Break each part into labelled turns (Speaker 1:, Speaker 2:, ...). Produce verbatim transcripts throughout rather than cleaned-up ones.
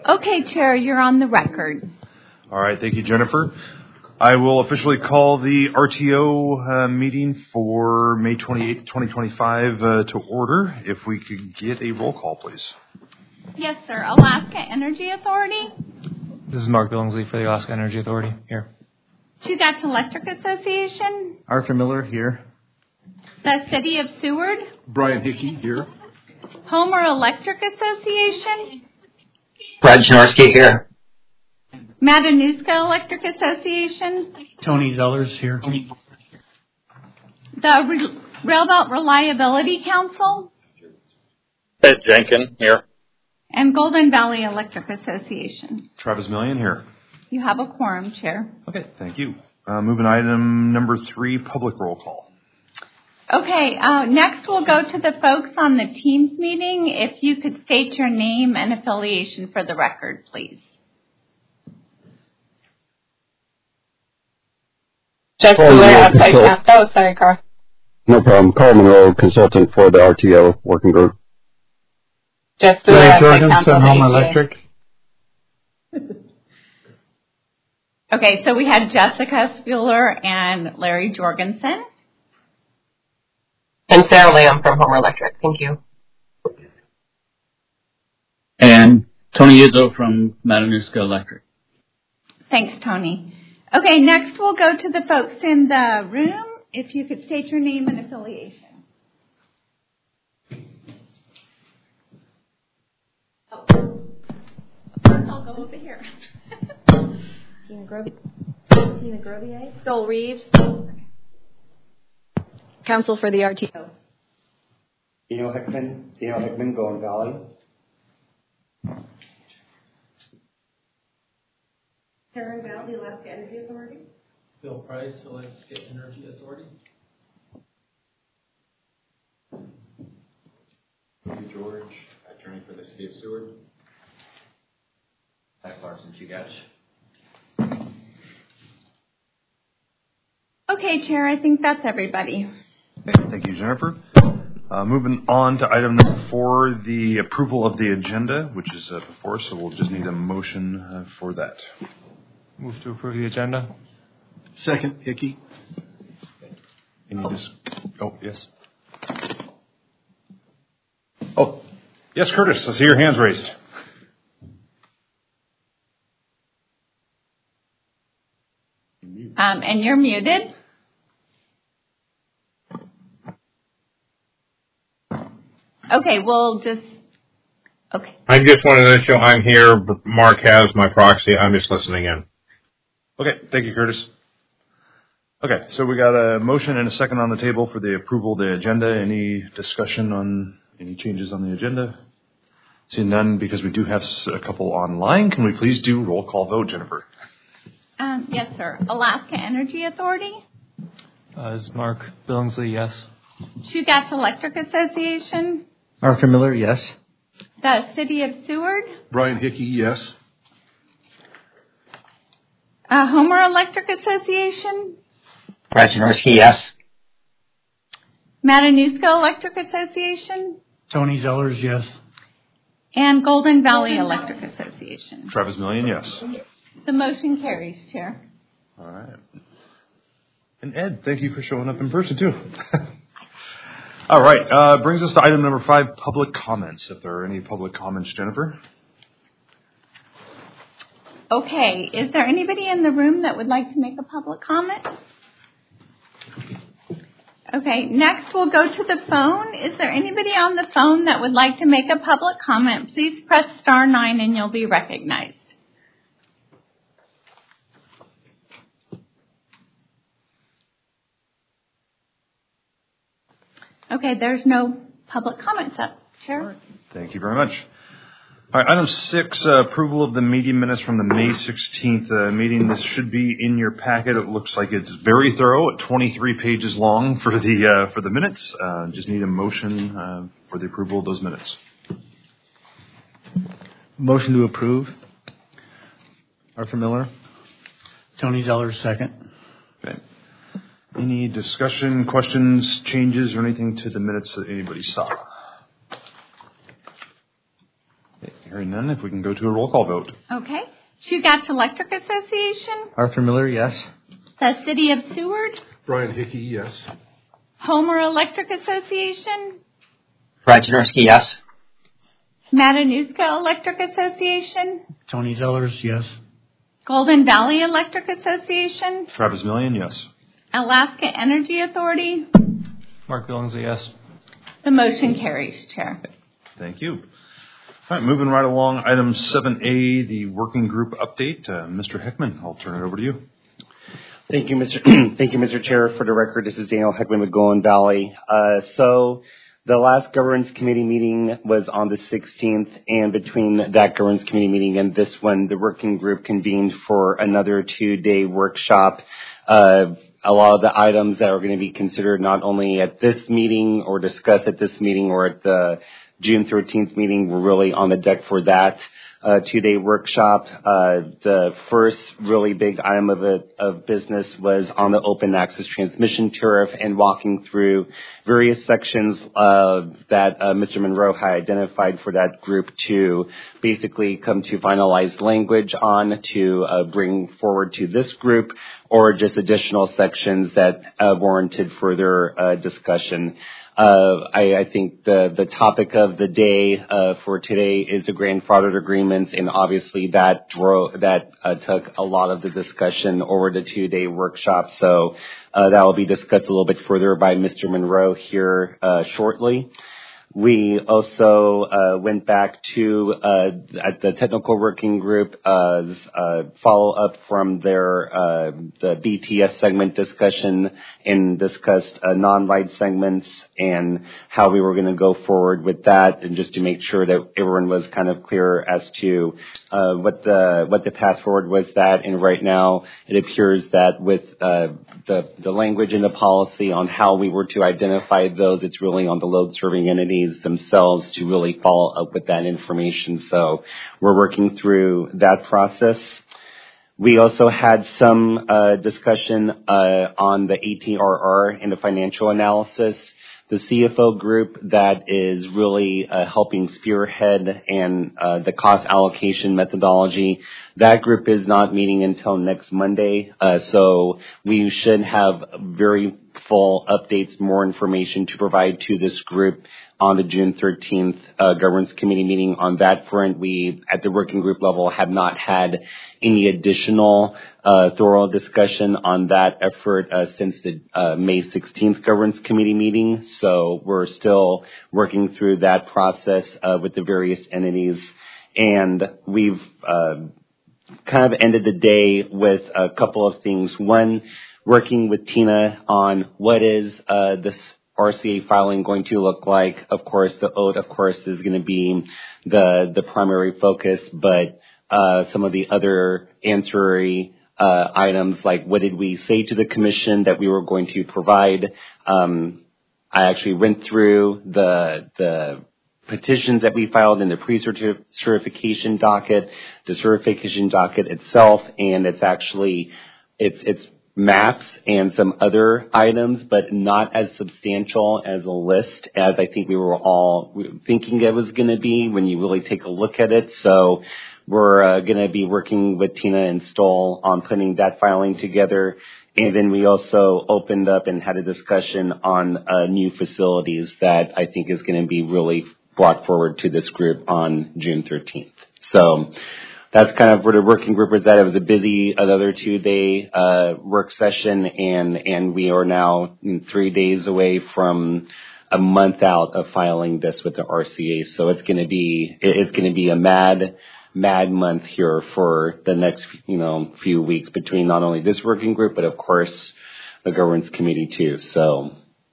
Speaker 1: Okay, Chair, you're on the record.
Speaker 2: All right, thank you, Jennifer. I will officially call the R T O uh, meeting for May twenty-eighth, twenty twenty-five uh, to order. If we could get a roll call, please.
Speaker 1: Yes, sir. Alaska Energy Authority.
Speaker 3: This is Mark Billingsley for the Alaska Energy Authority. Here.
Speaker 1: Chugach Electric Association.
Speaker 4: Arthur Miller here.
Speaker 1: The City of Seward.
Speaker 5: Brian Hickey here.
Speaker 1: Homer Electric Association.
Speaker 6: Brad Chinorsky here.
Speaker 1: Matanuska Electric Association.
Speaker 4: Tony Zellers here.
Speaker 1: The Re- Railbelt Reliability Council.
Speaker 7: Ed Jenkins here.
Speaker 1: And Golden Valley Electric Association.
Speaker 2: Travis Million here.
Speaker 1: You have a quorum, Chair.
Speaker 2: Okay, thank you. Uh, moving item number three, public roll call.
Speaker 1: Okay, uh, next we'll go to the folks on the Teams meeting. If you could state your name and affiliation for the record, please.
Speaker 6: Jessica outside count. Oh, sorry, Carl.
Speaker 8: No problem. Carl Monroe, consultant for the R T O working group.
Speaker 6: Jessica
Speaker 4: Larry Jorgensen, Home Electric.
Speaker 1: Okay, so we had Jessica Spuler and Larry Jorgensen.
Speaker 6: And Sarah Lamb from Homer Electric. Thank you.
Speaker 9: And Tony Izzo from Matanuska Electric.
Speaker 1: Thanks, Tony. Okay, next we'll go to the folks in the room. If you could state your name and affiliation. Oh. First I'll go over here.
Speaker 10: Tina Grove, Tina Grovier, Dole Reeves, Council for the R T O.
Speaker 11: Dino Hickman, Dino Hickman, Golden Valley.
Speaker 10: Karen Valley, Alaska Energy Authority.
Speaker 12: Bill Price, Alaska Energy Authority.
Speaker 13: George, attorney for the City of Seward. Pat Clarkson, Chugach.
Speaker 1: Okay, Chair, I think that's everybody.
Speaker 2: Okay, thank you, Jennifer. Uh, moving on to item number four, the approval of the agenda, which is uh, before us, so we'll just need a motion uh, for that.
Speaker 3: Move to approve the agenda.
Speaker 5: Second, Hickey.
Speaker 2: Any dis- oh, yes. Oh, yes, Curtis, I see your hands raised.
Speaker 1: Um, and you're muted. Okay, we'll just, okay.
Speaker 14: I just wanted to show I'm here. Mark has my proxy. I'm just listening in.
Speaker 2: Okay, thank you, Curtis. Okay, so we got a motion and a second on the table for the approval of the agenda. Any discussion on any changes on the agenda? Seeing none, because we do have a couple online, can we please do roll call vote, Jennifer?
Speaker 1: Um, yes, sir. Alaska Energy Authority.
Speaker 3: Uh, this is Mark Billingsley, yes.
Speaker 1: Chugach Electric Association.
Speaker 4: Arthur Miller, yes.
Speaker 1: The City of Seward.
Speaker 5: Brian Hickey, yes.
Speaker 1: Uh, Homer Electric Association.
Speaker 6: Brad Chinorsky, yes.
Speaker 1: Matanuska Electric Association.
Speaker 4: Tony Zellers, yes.
Speaker 1: And Golden Valley Electric Association.
Speaker 2: Travis Million, yes.
Speaker 1: The motion carries, Chair.
Speaker 2: All right. And Ed, thank you for showing up in person, too. All right. Uh, brings us to item number five, public comments. If there are any public comments, Jennifer.
Speaker 1: Okay. Is there anybody in the room that would like to make a public comment? Okay. Next, we'll go to the phone. Is there anybody on the phone that would like to make a public comment? Please press star nine and you'll be recognized. Okay, there's no public comments up, Chair.
Speaker 2: All right. Thank you very much. All right, item six, uh, approval of the meeting minutes from the May sixteenth uh, meeting. This should be in your packet. It looks like it's very thorough, at twenty-three pages long for the uh, for the minutes. Uh, just need a motion uh, for the approval of those minutes.
Speaker 4: Motion to approve. Arthur Miller. Tony Zeller, second.
Speaker 2: Okay. Any discussion, questions, changes, or anything to the minutes that anybody saw? Okay, Hearing none, if we can go to a roll call vote.
Speaker 1: Okay. Chugach Electric Association.
Speaker 4: Arthur Miller, yes.
Speaker 1: The City of Seward.
Speaker 5: Brian Hickey, yes.
Speaker 1: Homer Electric Association.
Speaker 6: Brad Jaworski, yes.
Speaker 1: Matanuska Electric Association.
Speaker 4: Tony Zellers, yes.
Speaker 1: Golden Valley Electric Association.
Speaker 2: Travis Million, yes.
Speaker 1: Alaska Energy Authority.
Speaker 3: Mark Billingsley, yes.
Speaker 1: The motion carries, Chair.
Speaker 2: Thank you. All right, moving right along, item seven A, the working group update. Uh, Mister Heckman, I'll turn it over to you.
Speaker 11: Thank you, Mister Thank you, Mister Chair. For the record, this is Daniel Heckman with Golden Valley. Uh, so the last governance committee meeting was on the sixteenth, and between that governance committee meeting and this one, the working group convened for another two-day workshop. Uh, a lot of the items that are going to be considered not only at this meeting or discussed at this meeting or at the June thirteenth meeting were really on the deck for that uh, two-day workshop. Uh, the first really big item of, it, of business was on the open access transmission tariff and walking through various sections uh, that uh, Mister Monroe had identified for that group to basically come to finalized language on to uh, bring forward to this group, or just additional sections that uh, warranted further uh, discussion. Uh, I, I think the, the topic of the day uh, for today is the grandfathered agreements, and obviously that drove, that uh, took a lot of the discussion over the two-day workshop. So uh, that will be discussed a little bit further by Mister Monroe here uh, shortly. We also uh, went back to uh, at the technical working group uh, uh, follow up from their uh, the B T S segment discussion and discussed uh, non-light segments and how we were going to go forward with that, and just to make sure that everyone was kind of clear as to uh, what the what the path forward was. That and right now it appears that with uh, the the language in the policy on how we were to identify those, it's really on the load serving entities themselves to really follow up with that information. So we're working through that process. We also had some uh, discussion uh, on the A T R R and the financial analysis. The C F O group that is really uh, helping spearhead and uh, the cost allocation methodology, that group is not meeting until next Monday. Uh, so we should have very full updates, more information to provide to this group on the June thirteenth uh, governance committee meeting. On that front, we at the working group level have not had any additional uh, thorough discussion on that effort uh, since the uh, May sixteenth governance committee meeting. So we're still working through that process uh, with the various entities, and we've uh, kind of ended the day with a couple of things. One, working with Tina on what is uh, this R C A filing going to look like. Of course, the O A T, of course, is going to be the the primary focus, but uh, some of the other ancillary uh, items, like what did we say to the commission that we were going to provide. Um, I actually went through the the petitions that we filed in the pre-certification docket, the certification docket itself, and it's actually it's it's. maps and some other items, but not as substantial as a list as I think we were all thinking it was going to be when you really take a look at it. So we're uh, going to be working with Tina and Stoll on putting that filing together. And then we also opened up and had a discussion on uh, new facilities that I think is going to be really brought forward to this group on June thirteenth. So that's kind of where the working group was at. It was a busy another two-day uh, work session, and, and we are now three days away from a month out of filing this with the R C A. So it's going to be it's going to be a mad mad month here for the next you know few weeks between not only this working group but of course the governance committee too. So,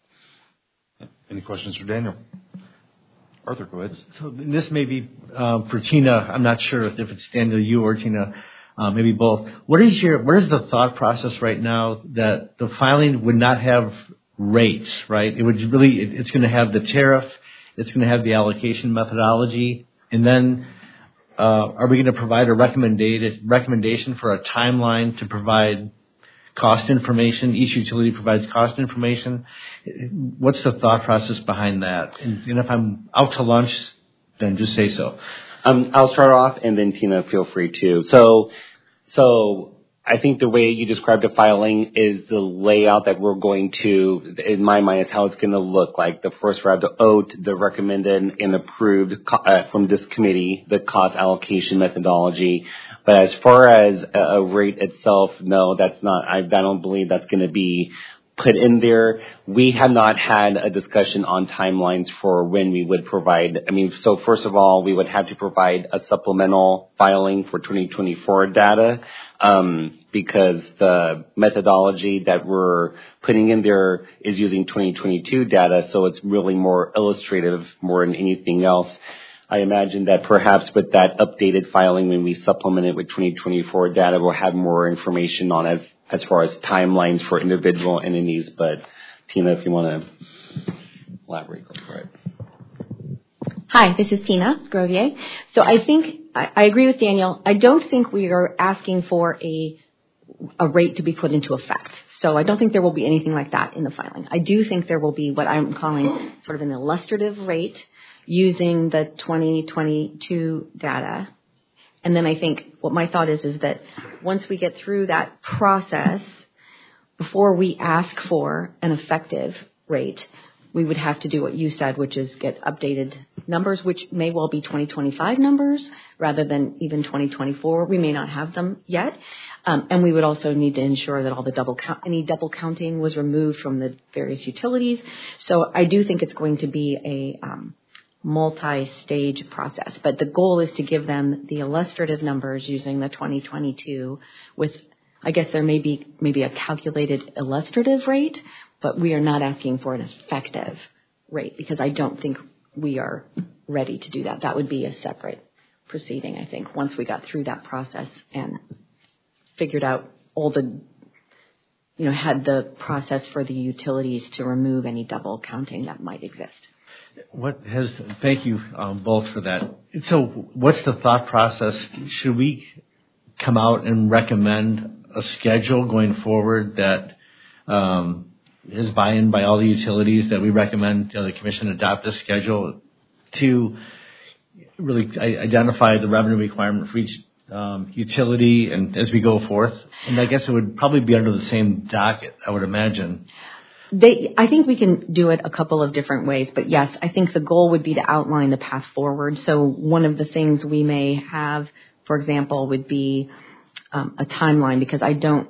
Speaker 2: any questions for Daniel? Arthur, go ahead.
Speaker 4: So this may be uh, for Tina. I'm not sure if it's Daniel, you or Tina, uh, maybe both. What is your what is the thought process right now that the filing would not have rates, right? It would really it, it's going to have the tariff, it's going to have the allocation methodology, and then uh, are we going to provide a recommended recommendation for a timeline to provide cost information? Each utility provides cost information. What's the thought process behind that? And, and if I'm out to lunch, then just say so.
Speaker 11: Um, I'll start off, and then Tina, feel free to. So, so I think the way you described the filing is the layout that we're going to, in my mind, is how it's going to look like. The first we have the O T, the recommended and approved uh, from this committee, the cost allocation methodology. But as far as a, a rate itself, no, that's not, I, I don't believe that's going to be put in there. We have not had a discussion on timelines for when we would provide. I mean, so first of all, we would have to provide a supplemental filing for twenty twenty-four data, um, because the methodology that we're putting in there is using twenty twenty-two data, so it's really more illustrative more than anything else. I imagine that perhaps with that updated filing, when we supplement it with twenty twenty-four data, we'll have more information on as as far as timelines for individual entities. But Tina, if you want to elaborate, go for it.
Speaker 10: Hi, this is Tina Grovier. So I think I, I agree with Daniel. I don't think we are asking for a a rate to be put into effect. So I don't think there will be anything like that in the filing. I do think there will be what I'm calling sort of an illustrative rate using the twenty twenty-two data. And then I think what my thought is, is that once we get through that process, before we ask for an effective rate, we would have to do what you said, which is get updated numbers, which may well be twenty twenty-five numbers rather than even twenty twenty-four. We may not have them yet. Um, and we would also need to ensure that all the double count, any double counting was removed from the various utilities. So I do think it's going to be a um, multi-stage process, but the goal is to give them the illustrative numbers using the twenty twenty-two with, I guess there may be maybe a calculated illustrative rate, but we are not asking for an effective rate because I don't think we are ready to do that. That would be a separate proceeding, I think, once we got through that process and figured out all the, you know, had the process for the utilities to remove any double counting that might exist.
Speaker 4: What has, thank you um, both for that. So what's the thought process? Should we come out and recommend a schedule going forward that um, is buy-in by all the utilities, that we recommend you know, the commission adopt this schedule to really identify the revenue requirement for each um, utility and as we go forth? And I guess it would probably be under the same docket, I would imagine.
Speaker 10: They, I think we can do it a couple of different ways, but yes, I think the goal would be to outline the path forward. So one of the things we may have, for example, would be um, a timeline, because I don't,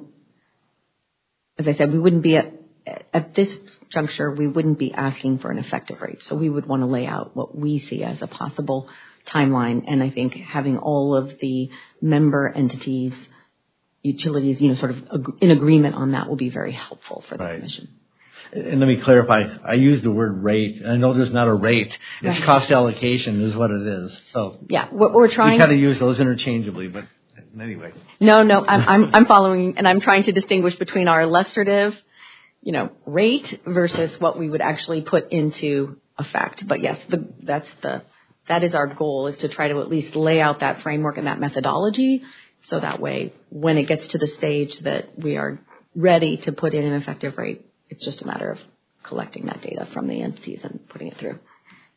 Speaker 10: as I said, we wouldn't be at, at this juncture, we wouldn't be asking for an effective rate. So we would want to lay out what we see as a possible timeline. And I think having all of the member entities, utilities, you know, sort of ag- in agreement on that will be very helpful for the
Speaker 4: right.
Speaker 10: commission.
Speaker 4: And let me clarify, I use the word rate. I know there's not a rate. It's
Speaker 10: right.
Speaker 4: cost allocation is what it is. So
Speaker 10: yeah, what we're trying.
Speaker 4: We kind of use those interchangeably, but anyway.
Speaker 10: No, no, I'm, I'm, I'm following, and I'm trying to distinguish between our illustrative, you know, rate versus what we would actually put into effect. But yes, the, that's the, that is our goal, is to try to at least lay out that framework and that methodology, so that way, when it gets to the stage that we are ready to put in an effective rate, it's just a matter of collecting that data from the entities and putting it through.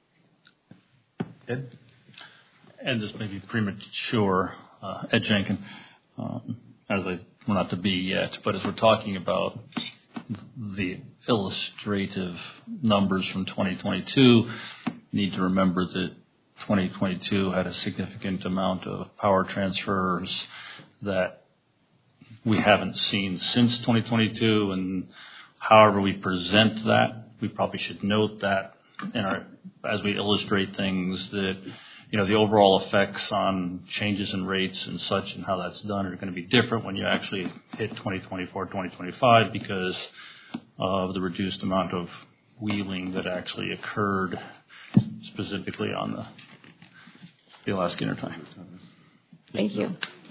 Speaker 4: Ed?
Speaker 15: And this may be premature, uh, Ed Jenkin, um, as I, well, not to be yet, but as we're talking about the illustrative numbers from twenty twenty-two, need to remember that twenty twenty-two had a significant amount of power transfers that we haven't seen since twenty twenty-two, and however we present that, we probably should note that in our, as we illustrate things, that, you know, the overall effects on changes in rates and such and how that's done are going to be different when you actually hit twenty twenty-four, twenty twenty-five because of the reduced amount of wheeling that actually occurred specifically on the, the Alaska Intertie.
Speaker 10: Thank you.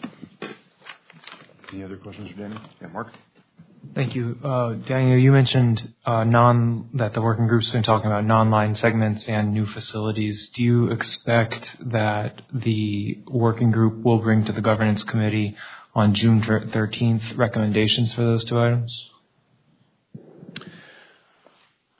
Speaker 2: Any other questions for Daniel? Yeah, Mark?
Speaker 3: Thank you. Uh, Daniel, you mentioned uh, non that the working group's been talking about non-line segments and new facilities. Do you expect that the working group will bring to the governance committee on June thirteenth recommendations for those two items?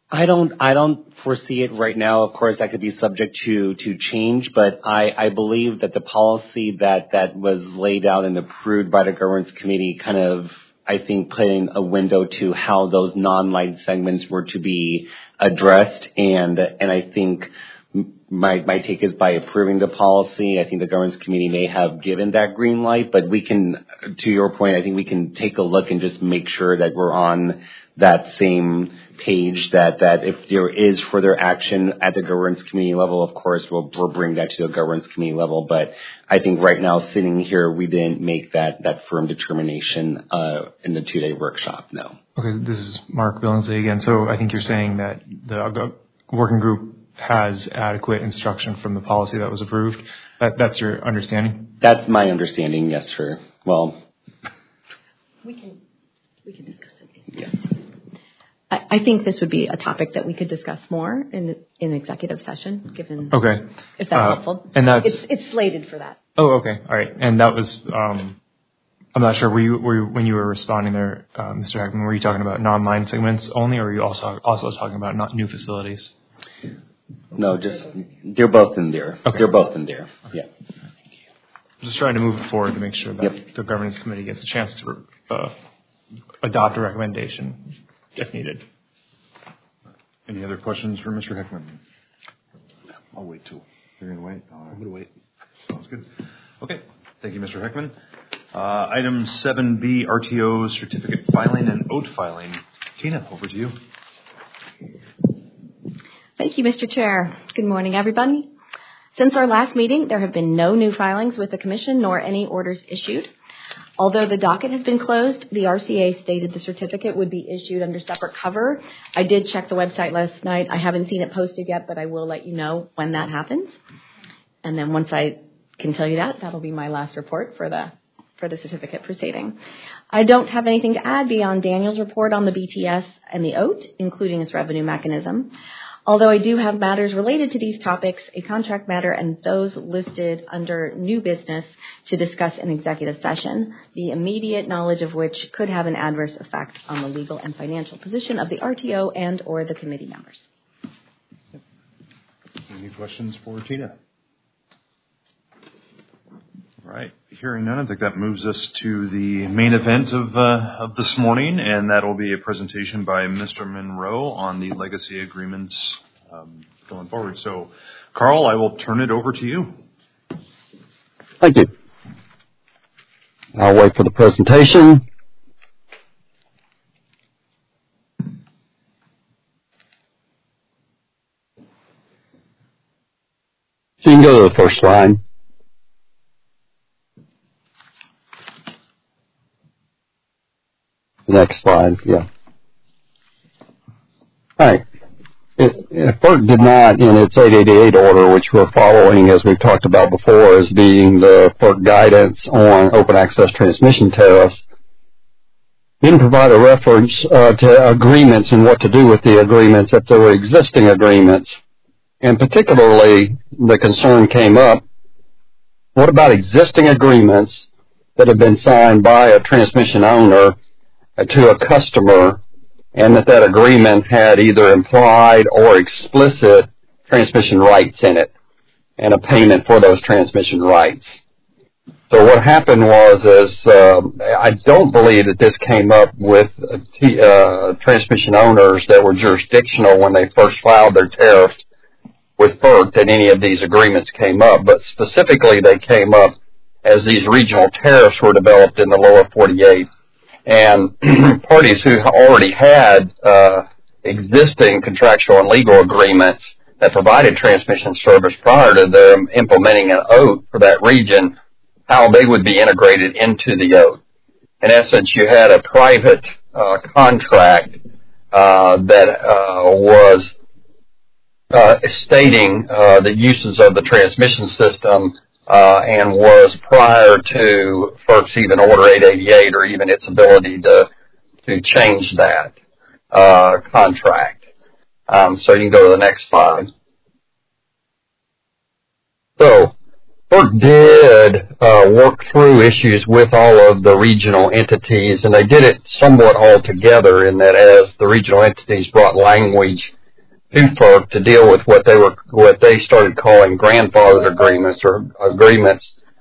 Speaker 11: I don't, I don't foresee it right now. Of course, that could be subject to, to change, but I, I believe that the policy that, that was laid out and approved by the governance committee kind of, I think, put in a window to how those non-light segments were to be addressed. And, and I think my, my take is by approving the policy, I think the governance committee may have given that green light, but we can, to your point, I think we can take a look and just make sure that we're on that same page, that, that if there is further action at the governance committee level, of course, we'll, we'll bring that to the governance committee level. But I think right now, sitting here, we didn't make that, that firm determination uh, in the two-day workshop, no.
Speaker 3: Okay, this is Mark Billingsley again. So I think you're saying that the working group has adequate instruction from the policy that was approved. That, that's your understanding?
Speaker 11: That's my understanding, yes, sir. Well,
Speaker 10: we can, we can discuss it.
Speaker 11: Yeah.
Speaker 10: I, I think this would be a topic that we could discuss more in in executive session, given
Speaker 3: okay.
Speaker 10: if that's
Speaker 3: uh,
Speaker 10: helpful.
Speaker 3: And that's
Speaker 10: it's, it's slated for that.
Speaker 3: Oh, okay, all right. And that was, um, I'm not sure. Were you, were you when you were responding there, uh, Mister Heckman? Were you talking about non-line segments only, or were you also also talking about not new facilities?
Speaker 11: No, just they're both in there.
Speaker 3: Okay.
Speaker 11: They're both in there.
Speaker 3: Okay.
Speaker 11: Yeah.
Speaker 3: I'm just trying to move it forward to make sure that
Speaker 11: yep.
Speaker 3: the governance committee gets a chance to uh, adopt a recommendation if needed.
Speaker 2: Any other questions for Mister Heckman?
Speaker 5: I'll wait too.
Speaker 2: You're going to wait? All right.
Speaker 5: I'm going to wait.
Speaker 2: Sounds good. Okay. Thank you, Mister Heckman. Uh, item seven B, R T O certificate filing and oath filing. Tina, over to you.
Speaker 10: Thank you, Mister Chair. Good morning, everybody. Since our last meeting, there have been no new filings with the Commission nor any orders issued. Although the docket has been closed, the R C A stated the certificate would be issued under separate cover. I did check the website last night. I haven't seen it posted yet, but I will let you know when that happens. And then once I can tell you that, that'll be my last report for the for the certificate proceeding. I don't have anything to add beyond Daniel's report on the B T S and the O T, including its revenue mechanism. Although I do have matters related to these topics, a contract matter and those listed under new business to discuss in executive session, the immediate knowledge of which could have an adverse effect on the legal and financial position of the R T O and or the committee members.
Speaker 2: Any questions for Tina? All right. Hearing none, I think that moves us to the main event of uh, of this morning, and that will be a presentation by Mister Monroe on the legacy agreements um, going forward. So, Carl, I will turn it over to you.
Speaker 8: Thank you. I'll wait for the presentation. So you can go to the first slide. Next slide, yeah. All right. It, it, FERC did not, in its eight eighty-eight order, which we're following, as we've talked about before, as being the FERC guidance on open access transmission tariffs, didn't provide a reference uh, to agreements and what to do with the agreements if there were existing agreements. And particularly, the concern came up, what about existing agreements that have been signed by a transmission owner to a customer, and that that agreement had either implied or explicit transmission rights in it and a payment for those transmission rights. So what happened was is uh, I don't believe that this came up with uh, t- uh, transmission owners that were jurisdictional when they first filed their tariffs with FERC that any of these agreements came up, but specifically they came up as these regional tariffs were developed in the lower forty-eight. And parties who already had uh, existing contractual and legal agreements that provided transmission service prior to them implementing an O T for that region, how they would be integrated into the O T. In essence, you had a private uh, contract uh, that uh, was uh, stating uh, the uses of the transmission system Uh, and was prior to FERC's even Order eight eighty-eight or even its ability to to change that uh, contract. Um, so you can go to the next slide. So FERC did uh, work through issues with all of the regional entities, and they did it somewhat all together in that as the regional entities brought language to FERC to deal with what they were, what they started calling grandfathered agreements or agreements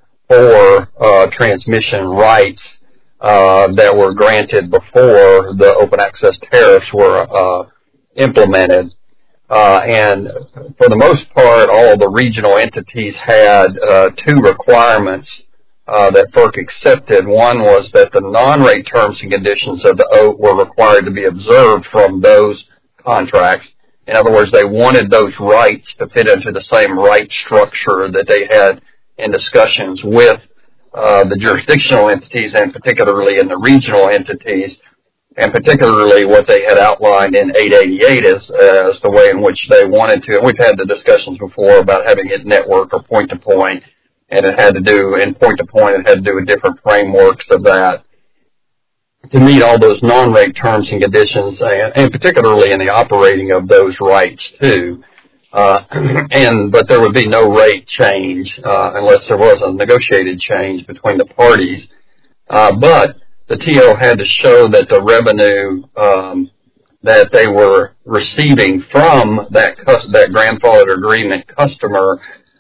Speaker 8: for uh, transmission rights uh, that were granted before the open access tariffs were uh, implemented. Uh, and for the most part, all the regional entities had uh, two requirements uh, that FERC accepted. One was that the non-rate terms and conditions of the O A T were required to be observed from those contracts. In other words, they wanted those rights to fit into the same right structure that they had in discussions with uh, the jurisdictional entities, and particularly in the regional entities, and particularly what they had outlined in eight eighty-eight as, as the way in which they wanted to. And we've had the discussions before about having it network or point-to-point, and it had to do, in point-to-point, it had to do with different frameworks of that to meet all those non-rate terms and conditions, and, and particularly in the operating of those rights, too. Uh, and but there would be no rate change uh, unless there was a negotiated change between the parties. Uh, but the T O had to show that the revenue um, that they were receiving from that cus- that grandfather agreement customer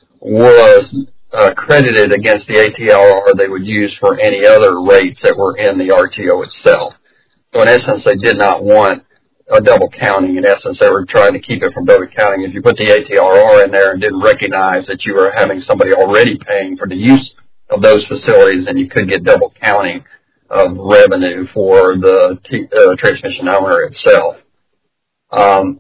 Speaker 8: was uh, credited against the A T R R they would use for any other rates that were in the R T O itself. So in essence, they did not want a double counting. In essence, they were trying to keep it from double counting. If you put the A T R R in there and didn't recognize that you were having somebody already paying for the use of those facilities, then you could get double counting of revenue for the t- uh, transmission owner itself. Um,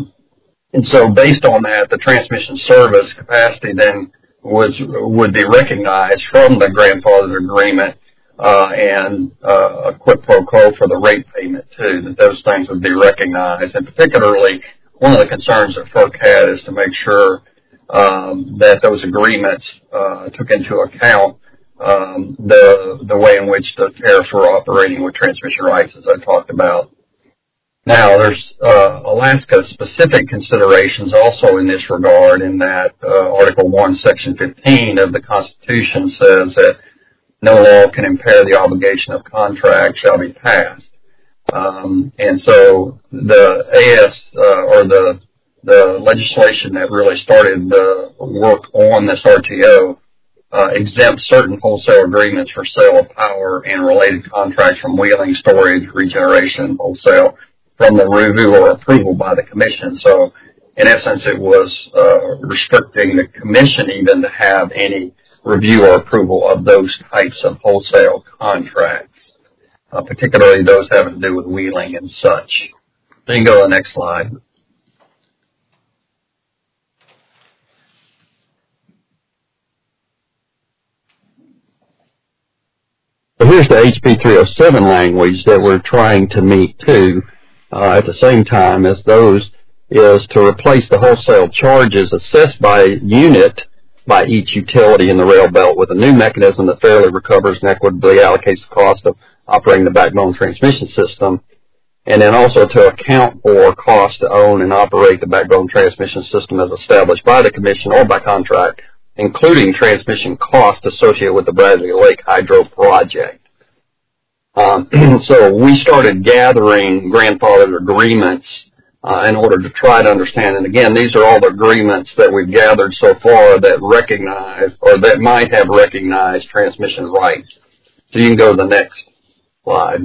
Speaker 8: and so based on that, the transmission service capacity then was, would be recognized from the grandfather agreement uh, and uh, a quid pro quo for the rate payment too, that those things would be recognized. And particularly, one of the concerns that FERC had is to make sure um, that those agreements uh, took into account Um, the the way in which the tariffs were operating with transmission rights, as I talked about. Now, there's uh, Alaska-specific considerations also in this regard, in that uh, Article one, Section fifteen of the Constitution says that no law can impair the obligation of contract shall be passed. Um, and so the A S uh, or the the legislation that really started the work on this R T O Uh, exempt certain wholesale agreements for sale of power and related contracts from wheeling, storage, regeneration, wholesale, from the review or approval by the commission. So, in essence, it was uh, restricting the commission even to have any review or approval of those types of wholesale contracts, uh, particularly those having to do with wheeling and such. Then go to the next slide. So here's the H B three oh seven language that we're trying to meet too, uh, at the same time as those, is to replace the wholesale charges assessed by unit by each utility in the rail belt with a new mechanism that fairly recovers and equitably allocates the cost of operating the backbone transmission system, and then also to account for costs to own and operate the backbone transmission system as established by the commission or by contract, including transmission costs associated with the Bradley Lake Hydro Project. Um, so we started gathering grandfathered agreements uh, in order to try to understand, and again, these are all the agreements that we've gathered so far that recognize, or that might have recognized transmission rights. So you can go to the next slide.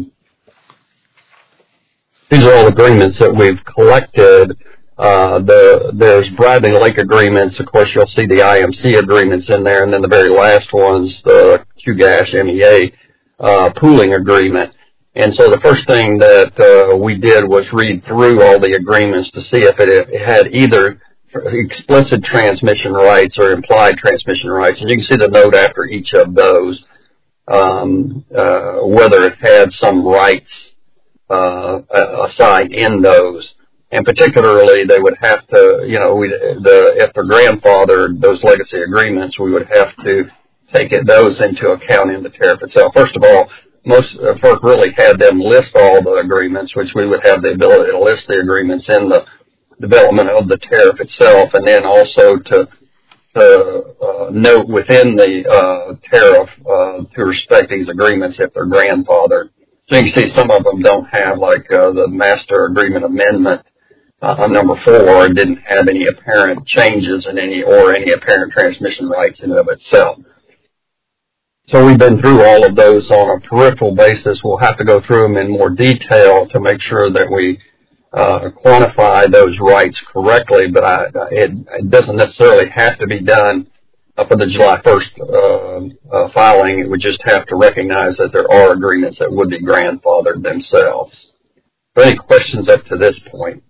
Speaker 8: These are all agreements that we've collected. Uh, the, there's Bradley Lake agreements. Of course, you'll see the I M C agreements in there, and then the very last one's the Q G A S M E A uh, pooling agreement. And so the first thing that uh, we did was read through all the agreements to see if it, it had either explicit transmission rights or implied transmission rights. And you can see the note after each of those, um, uh, whether it had some rights uh, assigned in those. And particularly, they would have to, you know, we, the, if they're grandfathered, those legacy agreements, we would have to take it, those into account in the tariff itself. First of all, most uh, FERC really had them list all the agreements, which we would have the ability to list the agreements in the development of the tariff itself, and then also to, to uh, note within the uh, tariff uh, to respect these agreements if they're grandfathered. So you can see some of them don't have, like uh, the master agreement amendment uh, number four didn't have any apparent changes in any or any apparent transmission rights in and of itself. So we've been through all of those on a peripheral basis. We'll have to go through them in more detail to make sure that we uh, quantify those rights correctly, but I, it, it doesn't necessarily have to be done uh, for the July first uh, uh, filing. It would just have to recognize that there are agreements that would be grandfathered themselves. So any questions up to this point?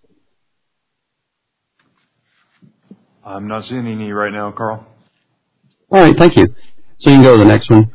Speaker 2: I'm not seeing any right now, Carl.
Speaker 8: All right, thank you. So you can go to the next one.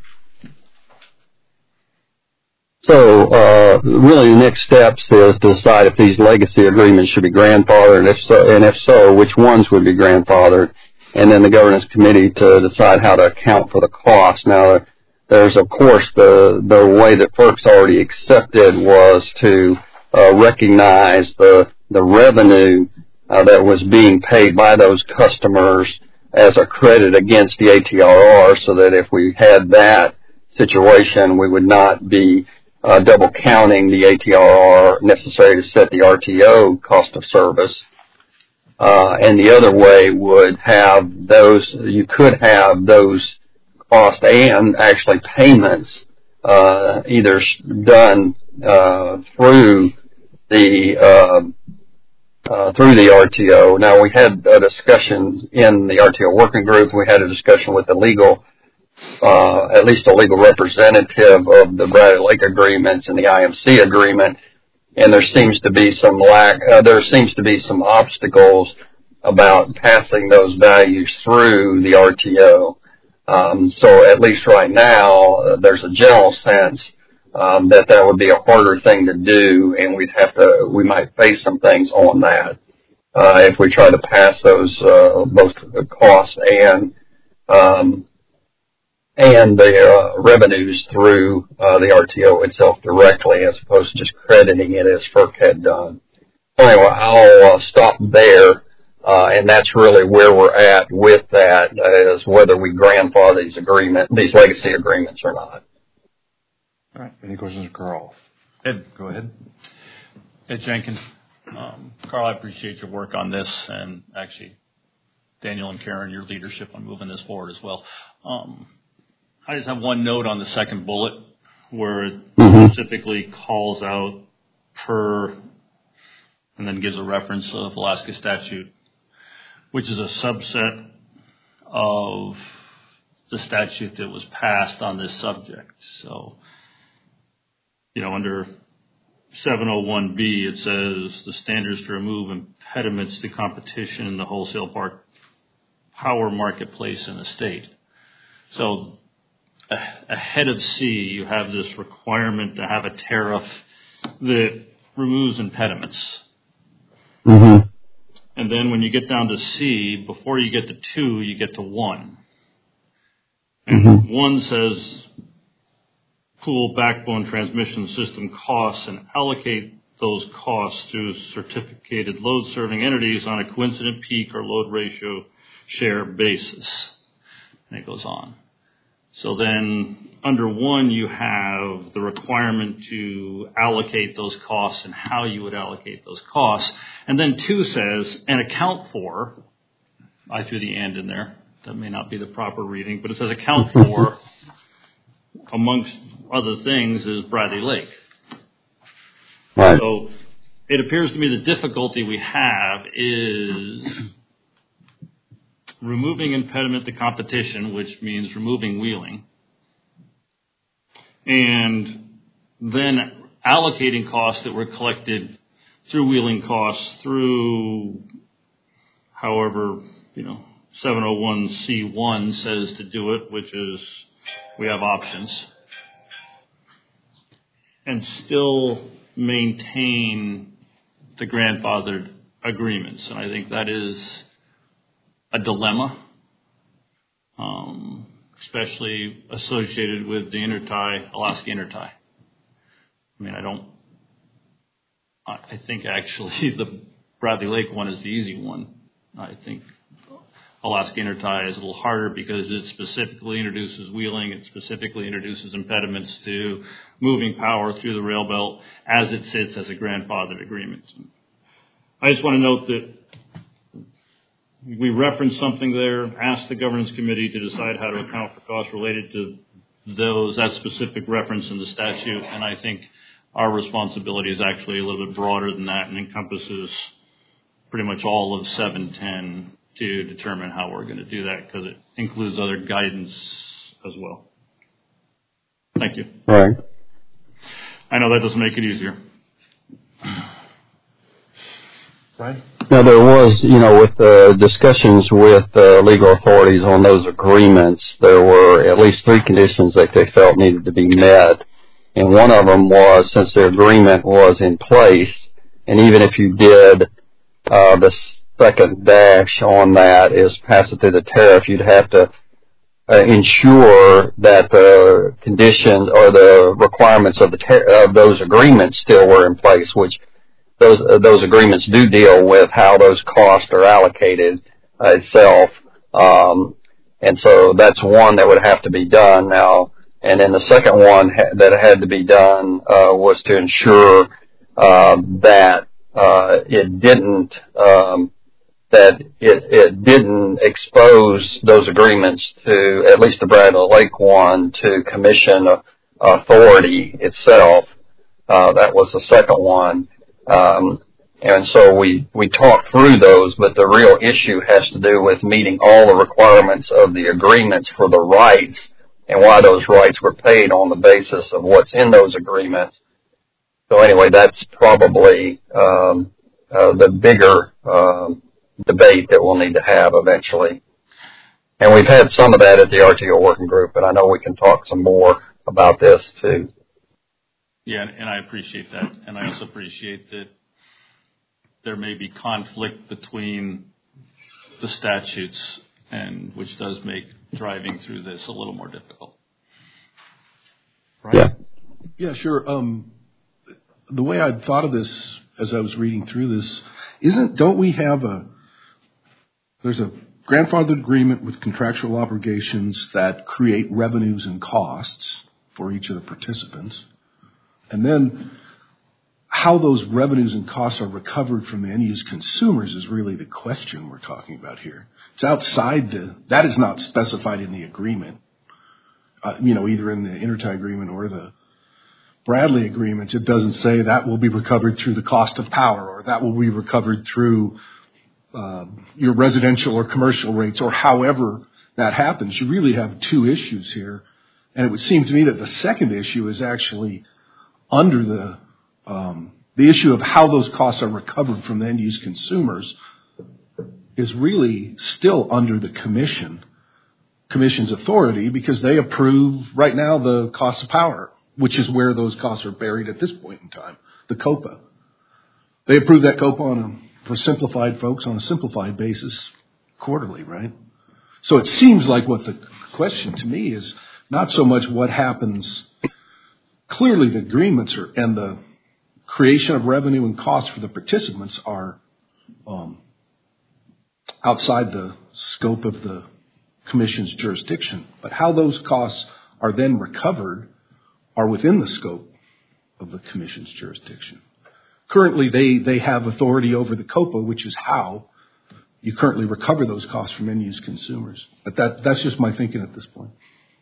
Speaker 8: So uh, really the next steps is to decide if these legacy agreements should be grandfathered, and if so, and if so, which ones would be grandfathered, and then the governance committee to decide how to account for the cost. Now, there's, of course, the, the way that FERC's already accepted was to uh, recognize the, the revenue uh, that was being paid by those customers as a credit against the A T R R, so that if we had that situation, we would not be uh, double counting the A T R R necessary to set the R T O cost of service. Uh, and the other way would have those, you could have those costs and actually payments uh, either done uh, through the uh, Uh, through the R T O. Now, we had a discussion in the R T O working group. We had a discussion with the legal, uh, at least a legal representative of the Bradley Lake agreements and the I M C agreement, and there seems to be some lack, uh, there seems to be some obstacles about passing those values through the R T O. Um, so at least right now, uh, there's a general sense Um, that that would be a harder thing to do, and we'd have to, we might face some things on that uh, if we try to pass those uh, both the costs and um, and the uh, revenues through uh, the R T O itself directly, as opposed to just crediting it as FERC had done. Anyway, I'll uh, stop there, uh, and that's really where we're at with that, is whether we grandfather these agreement, these legacy agreements or not.
Speaker 2: All right. Any questions, Carl? Ed, go ahead.
Speaker 15: Ed Jenkins. Um, Carl, I appreciate your work on this, and actually, Daniel and Karen, your leadership on moving this forward as well. Um, I just have one note on the second bullet where it mm-hmm. specifically calls out per, and then gives a reference of Alaska statute, which is a subset of the statute that was passed on this subject. So, you know, under seven oh one B, it says the standards to remove impediments to competition in the wholesale park power marketplace in the state. So ahead of C, you have this requirement to have a tariff that removes impediments.
Speaker 8: Mm-hmm.
Speaker 15: And then when you get down to C, before you get to two, you get to one. And mm-hmm. one says, pool backbone transmission system costs and allocate those costs to certificated load serving entities on a coincident peak or load ratio share basis. And it goes on. So then under one, you have the requirement to allocate those costs and how you would allocate those costs. And then two says, and account for, I threw the and in there. That may not be the proper reading, but it says account for, amongst other things, is Bradley Lake.
Speaker 8: Right.
Speaker 15: So it appears to me the difficulty we have is removing impediment to competition, which means removing wheeling, and then allocating costs that were collected through wheeling costs through however, you know, seven oh one C one says to do it, which is we have options, and still maintain the grandfathered agreements. And I think that is a dilemma, um, especially associated with the intertie, Alaska intertie. I mean, I don't, I think actually the Bradley Lake one is the easy one. I think Alaska intertie is a little harder because it specifically introduces wheeling. It specifically introduces impediments to moving power through the rail belt as it sits as a grandfathered agreement. I just want to note that we referenced something there, asked the governance committee to decide how to account for costs related to those, that specific reference in the statute, and I think our responsibility is actually a little bit broader than that and encompasses pretty much all of seven ten to determine how we're going to do that, because it includes other guidance as well. Thank you.
Speaker 8: Right.
Speaker 15: I know that doesn't make it easier.
Speaker 2: Right.
Speaker 8: Now, there was, you know, with the discussions with uh, legal authorities on those agreements, there were at least three conditions that they felt needed to be met. And one of them was, since the agreement was in place, and even if you did uh, the second dash on that is pass it through the tariff, you'd have to uh, ensure that the conditions or the requirements of the tar- of those agreements still were in place, which those uh, those agreements do deal with how those costs are allocated uh, itself. Um, and so that's one that would have to be done now. And then the second one ha- that had to be done uh, was to ensure uh, that uh, it didn't um, that it, it didn't expose those agreements to, at least the Bradley Lake one, to commission authority itself. Uh, that was the second one. Um, and so we, we talked through those, but the real issue has to do with meeting all the requirements of the agreements for the rights and why those rights were paid on the basis of what's in those agreements. So anyway, that's probably um, uh, the bigger um, debate that we'll need to have eventually. And we've had some of that at the R T O working group, but I know we can talk some more about this too.
Speaker 15: Yeah, and I appreciate that. And I also appreciate that there may be conflict between the statutes, and which does make driving through this a little more difficult.
Speaker 8: Right? Yeah.
Speaker 5: Yeah, sure. Um, the way I'd thought of this as I was reading through this, isn't, don't we have a, there's a grandfathered agreement with contractual obligations that create revenues and costs for each of the participants. And then how those revenues and costs are recovered from the end-use consumers is really the question we're talking about here. It's outside the, that is not specified in the agreement, uh, you know, either in the intertie agreement or the Bradley agreements. It doesn't say that will be recovered through the cost of power, or that will be recovered through uh, your residential or commercial rates, or however that happens. You really have two issues here. And it would seem to me that the second issue is actually under the um, the issue of how those costs are recovered from the end-use consumers is really still under the commission, commission's authority, because they approve right now the cost of power, which is where those costs are buried at this point in time, the COPA. They approve that COPA on a, for simplified folks on a simplified basis quarterly, right? So it seems like what the question to me is not so much what happens. Clearly, the agreements are, and the creation of revenue and costs for the participants are um, outside the scope of the commission's jurisdiction. But how those costs are then recovered are within the scope of the commission's jurisdiction. Currently, they, they have authority over the COPA, which is how you currently recover those costs from end-use consumers. But that, that's just my thinking at this point.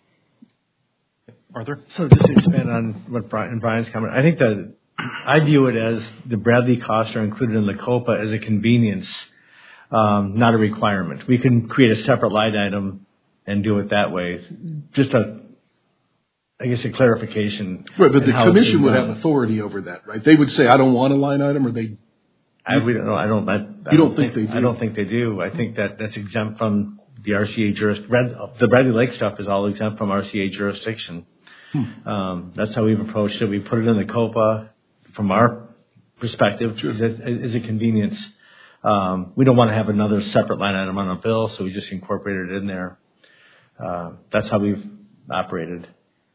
Speaker 2: Arthur?
Speaker 4: So just to expand on what Brian, Brian's comment, I think that I view it as the Bradley costs are included in the COPA as a convenience, um, not a requirement. We can create a separate line item and do it that way. Just a, I guess, a clarification.
Speaker 5: Right, but the commission would have authority over that, right? They would say, I don't want a line item, or they...
Speaker 4: I, we don't know. I don't, I, I
Speaker 5: you don't,
Speaker 4: don't
Speaker 5: think,
Speaker 4: think
Speaker 5: they do?
Speaker 4: I don't think they do. I think that that's exempt from the R C A jurisdiction. The Bradley Lake stuff is all exempt from R C A jurisdiction. Hmm. Um, that's how we've approached it. We put it in the COPA from our perspective sure. is a convenience. Um, we don't want to have another separate line item on a bill, so we just incorporated it in there. Uh, that's how we've operated.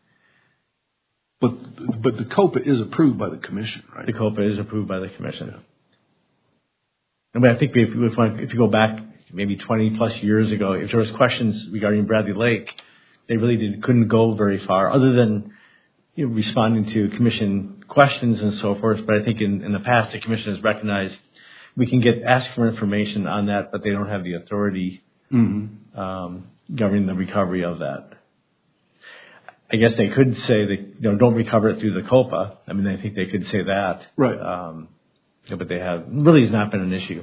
Speaker 5: But but the COPA is approved by the commission, right?
Speaker 4: The COPA is approved by the commission. Yeah. I mean, I think if, if, if you go back maybe twenty plus years ago, if there was questions regarding Bradley Lake, they really did, couldn't go very far, other than you know, responding to commission questions and so forth. But I think in, in the past, the commission has recognized we can get ask for information on that, but they don't have the authority mm-hmm. um, governing the recovery of that. I guess they could say that, you know, don't recover it through the COPA. I mean, I think they could say that.
Speaker 5: Right.
Speaker 4: Um, yeah, but they have, really has not been an issue.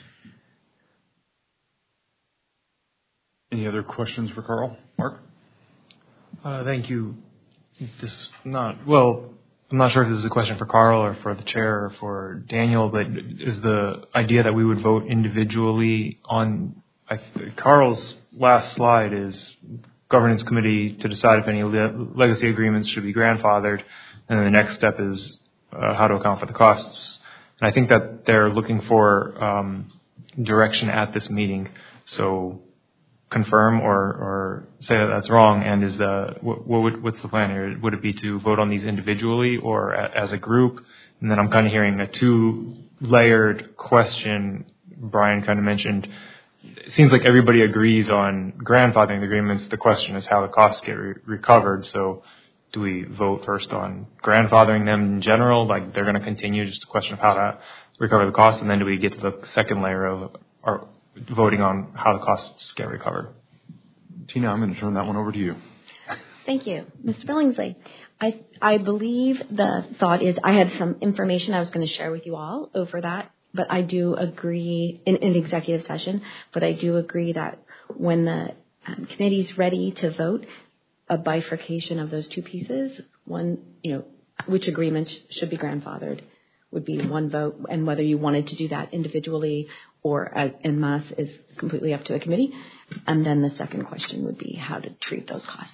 Speaker 2: Any other questions for Carl? Mark?
Speaker 3: Uh, thank you. This not, well, I'm not sure if this is a question for Carl or for the chair or for Daniel, but is the idea that we would vote individually on, I, Carl's last slide is governance committee to decide if any le- legacy agreements should be grandfathered, and then the next step is uh, how to account for the costs. And I think that they're looking for um, direction at this meeting. So confirm or, or say that that's wrong. And is the what, what would, what's the plan here? Would it be to vote on these individually or a, as a group? And then I'm kind of hearing a two-layered question. Brian kind of mentioned. It seems like everybody agrees on grandfathering the agreements. The question is how the costs get re- recovered. So do we vote first on grandfathering them in general, like they're going to continue, just a question of how to recover the costs, and then do we get to the second layer of our voting on how the costs get recovered?
Speaker 2: Tina, I'm going to turn that one over to you.
Speaker 10: Thank you. Mister Billingsley, I, I believe the thought is I had some information I was going to share with you all over that. But I do agree in, in executive session, but I do agree that when the um, committee's ready to vote, a bifurcation of those two pieces, one, you know, which agreements should be grandfathered would be one vote, and whether you wanted to do that individually or as, en masse is completely up to the committee. And then the second question would be how to treat those costs.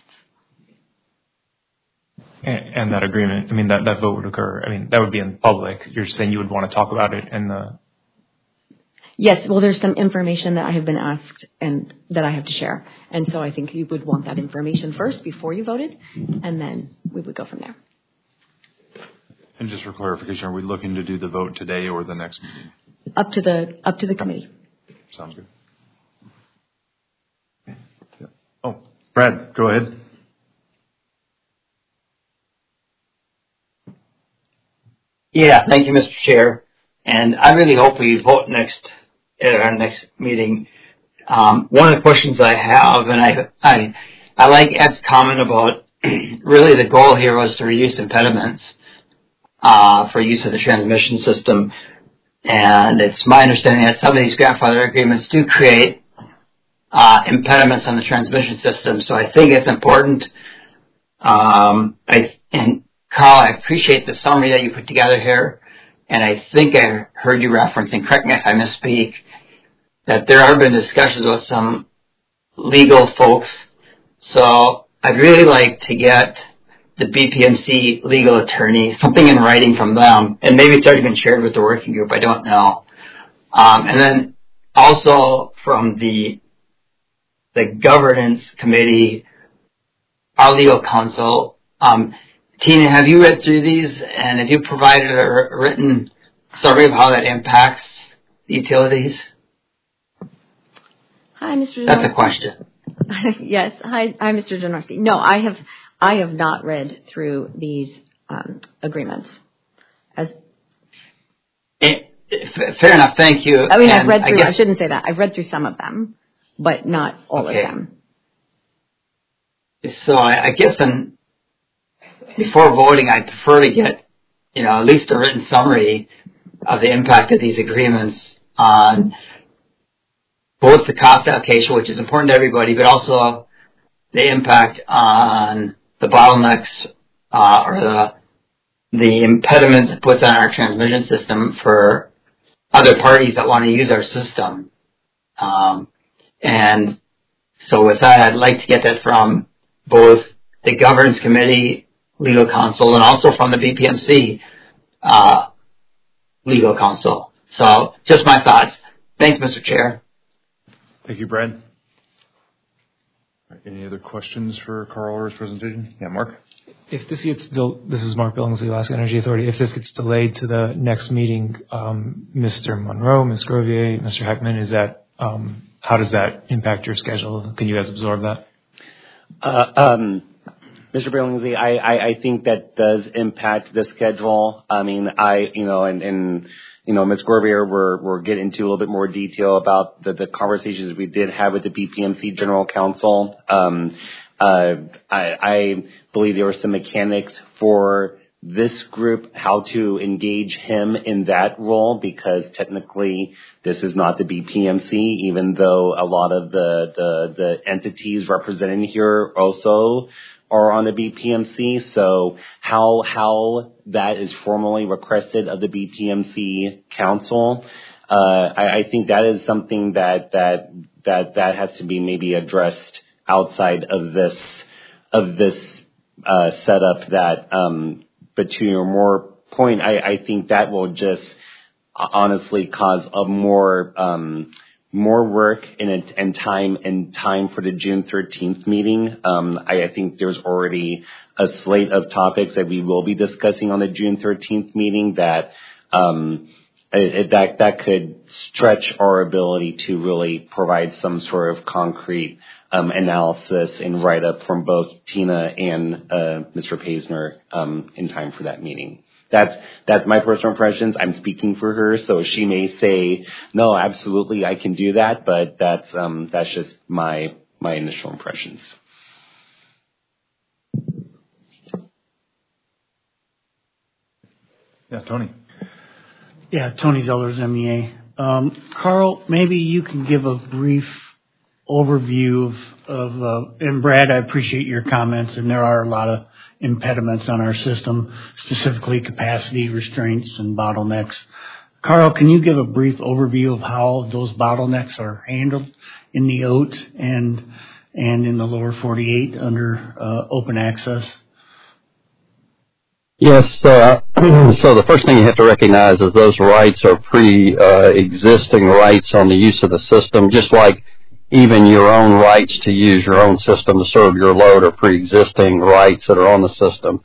Speaker 3: And, and that agreement, I mean, that, that vote would occur. I mean, that would be in public. You're saying you would want to talk about it in the...
Speaker 10: Yes, well, there's some information that I have been asked and that I have to share. And so I think you would want that information first before you voted, and then we would go from there.
Speaker 2: And just for clarification, are we looking to do the vote today or the next meeting?
Speaker 10: Up to the up to the committee.
Speaker 2: Sounds good. Oh, Brad, go ahead.
Speaker 6: Yeah, thank you, Mister Chair. And I really hope we vote next at our next meeting. Um, one of the questions I have, and I I, I like Ed's comment about really the goal here was to reduce impediments uh, for use of the transmission system. And it's my understanding that some of these grandfather agreements do create uh, impediments on the transmission system. So I think it's important. Um, I and Carl, I appreciate the summary that you put together here, and I think I heard you referencing, correct me if I misspeak, that there have been discussions with some legal folks. So I'd really like to get the B P M C legal attorney, something in writing from them, and maybe it's already been shared with the working group, I don't know. Um, and then also from the the governance committee, our legal counsel, um, Tina, have you read through these, and have you provided a written summary of how that impacts the utilities?
Speaker 10: Hi, Mister
Speaker 6: That's a question.
Speaker 10: Yes. Hi, hi, Mister Janorski. No, I have I have not read through these um, agreements. As
Speaker 6: it, fair enough. Thank you.
Speaker 10: I mean,
Speaker 6: and
Speaker 10: I've read through.
Speaker 6: I, guess,
Speaker 10: I shouldn't say that. I've read through some of them, but not all
Speaker 6: okay.
Speaker 10: of them.
Speaker 6: So I, I guess I'm. Before voting, I'd prefer to get, you know, at least a written summary of the impact of these agreements on both the cost allocation, which is important to everybody, but also the impact on the bottlenecks uh, or the the impediments it puts on our transmission system for other parties that want to use our system. Um, and so with that, I'd like to get that from both the governance committee, legal counsel, and also from the B P M C uh, legal counsel. So just my thoughts. Thanks, Mister Chair.
Speaker 2: Thank you, Brad. Right, any other questions for Carl or his presentation? Yeah, Mark?
Speaker 3: If this gets, del- this is Mark Billingsley, Alaska Energy Authority. If this gets delayed to the next meeting, um, Mister Monroe, Miz Grovier, Mister Heckman, is that, um, how does that impact your schedule? Can you guys absorb that?
Speaker 11: Uh, um, Mister Billingsley, I, I, I think that does impact the schedule. I mean, I, you know, and, and you know, Miz Gorbier, we're, we're getting into a little bit more detail about the, the conversations we did have with the B P M C General Counsel. Um, uh, I, I believe there were some mechanics for this group, how to engage him in that role, because technically this is not the B P M C, even though a lot of the, the, the entities represented here also are on the B P M C. So how, how that is formally requested of the B P M C council, uh, I, I think that is something that, that, that, that has to be maybe addressed outside of this, of this, uh, setup that, um, but to your more point, I, I think that will just honestly cause a more um, more work and, and time and time for the June thirteenth meeting. Um, I, I think there's already a slate of topics that we will be discussing on the June thirteenth meeting that um, it, that that could stretch our ability to really provide some sort of concrete Um, analysis and write-up from both Tina and uh, Mister Paisner um, in time for that meeting. That's that's my personal impressions. I'm speaking for her, so she may say, "No, absolutely, I can do that," but that's um, that's just my my initial impressions.
Speaker 2: Yeah, Tony.
Speaker 16: Yeah, Tony Zellers, M E A. Um, Carl, maybe you can give a brief overview of, of uh, and Brad, I appreciate your comments, and there are a lot of impediments on our system, specifically capacity restraints and bottlenecks. Carl, can you give a brief overview of how those bottlenecks are handled in the O T and and in the lower forty-eight under uh, open access?
Speaker 8: Yes, uh, so the first thing you have to recognize is those rights are pre-existing uh, rights on the use of the system, just like even your own rights to use your own system to serve your load are pre-existing rights that are on the system.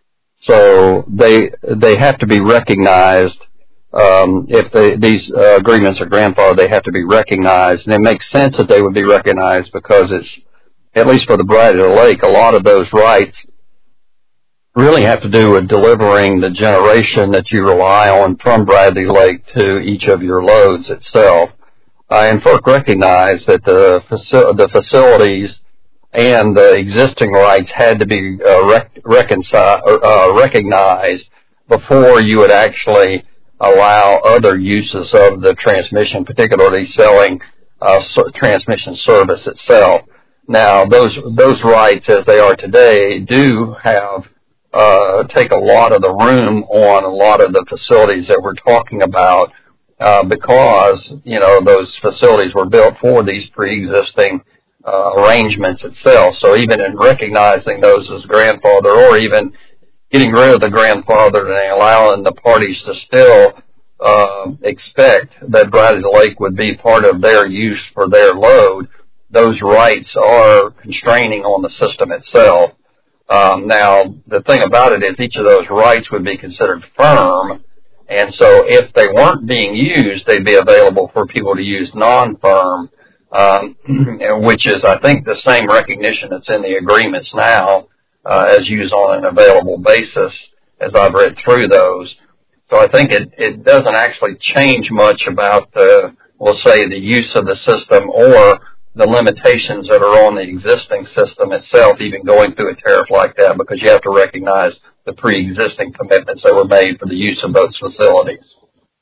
Speaker 8: So they they have to be recognized. Um, if they, these uh, agreements are grandfathered, they have to be recognized. And it makes sense that they would be recognized because it's, at least for the Bradley Lake, a lot of those rights really have to do with delivering the generation that you rely on from Bradley Lake to each of your loads itself. Uh, and FERC recognized that the, faci- the facilities and the existing rights had to be uh, rec- reconcile- uh, recognized before you would actually allow other uses of the transmission, particularly selling uh, so- transmission service itself. Now, those those rights, as they are today, do have uh, take a lot of the room on a lot of the facilities that we're talking about. Uh, because, you know, those facilities were built for these pre-existing uh, arrangements itself. So even in recognizing those as grandfather, or even getting rid of the grandfather and allowing the parties to still uh, expect that Bradley Lake would be part of their use for their load, those rights are constraining on the system itself. Um, now, the thing about it is each of those rights would be considered firm. And so if they weren't being used, they'd be available for people to use non-firm, um, which is, I think, the same recognition that's in the agreements now uh, as used on an available basis as I've read through those. So I think it, it doesn't actually change much about the, we'll say, the use of the system or the limitations that are on the existing system itself, even going through a tariff like that, because you have to recognize the pre-existing commitments that were made for the use of those facilities.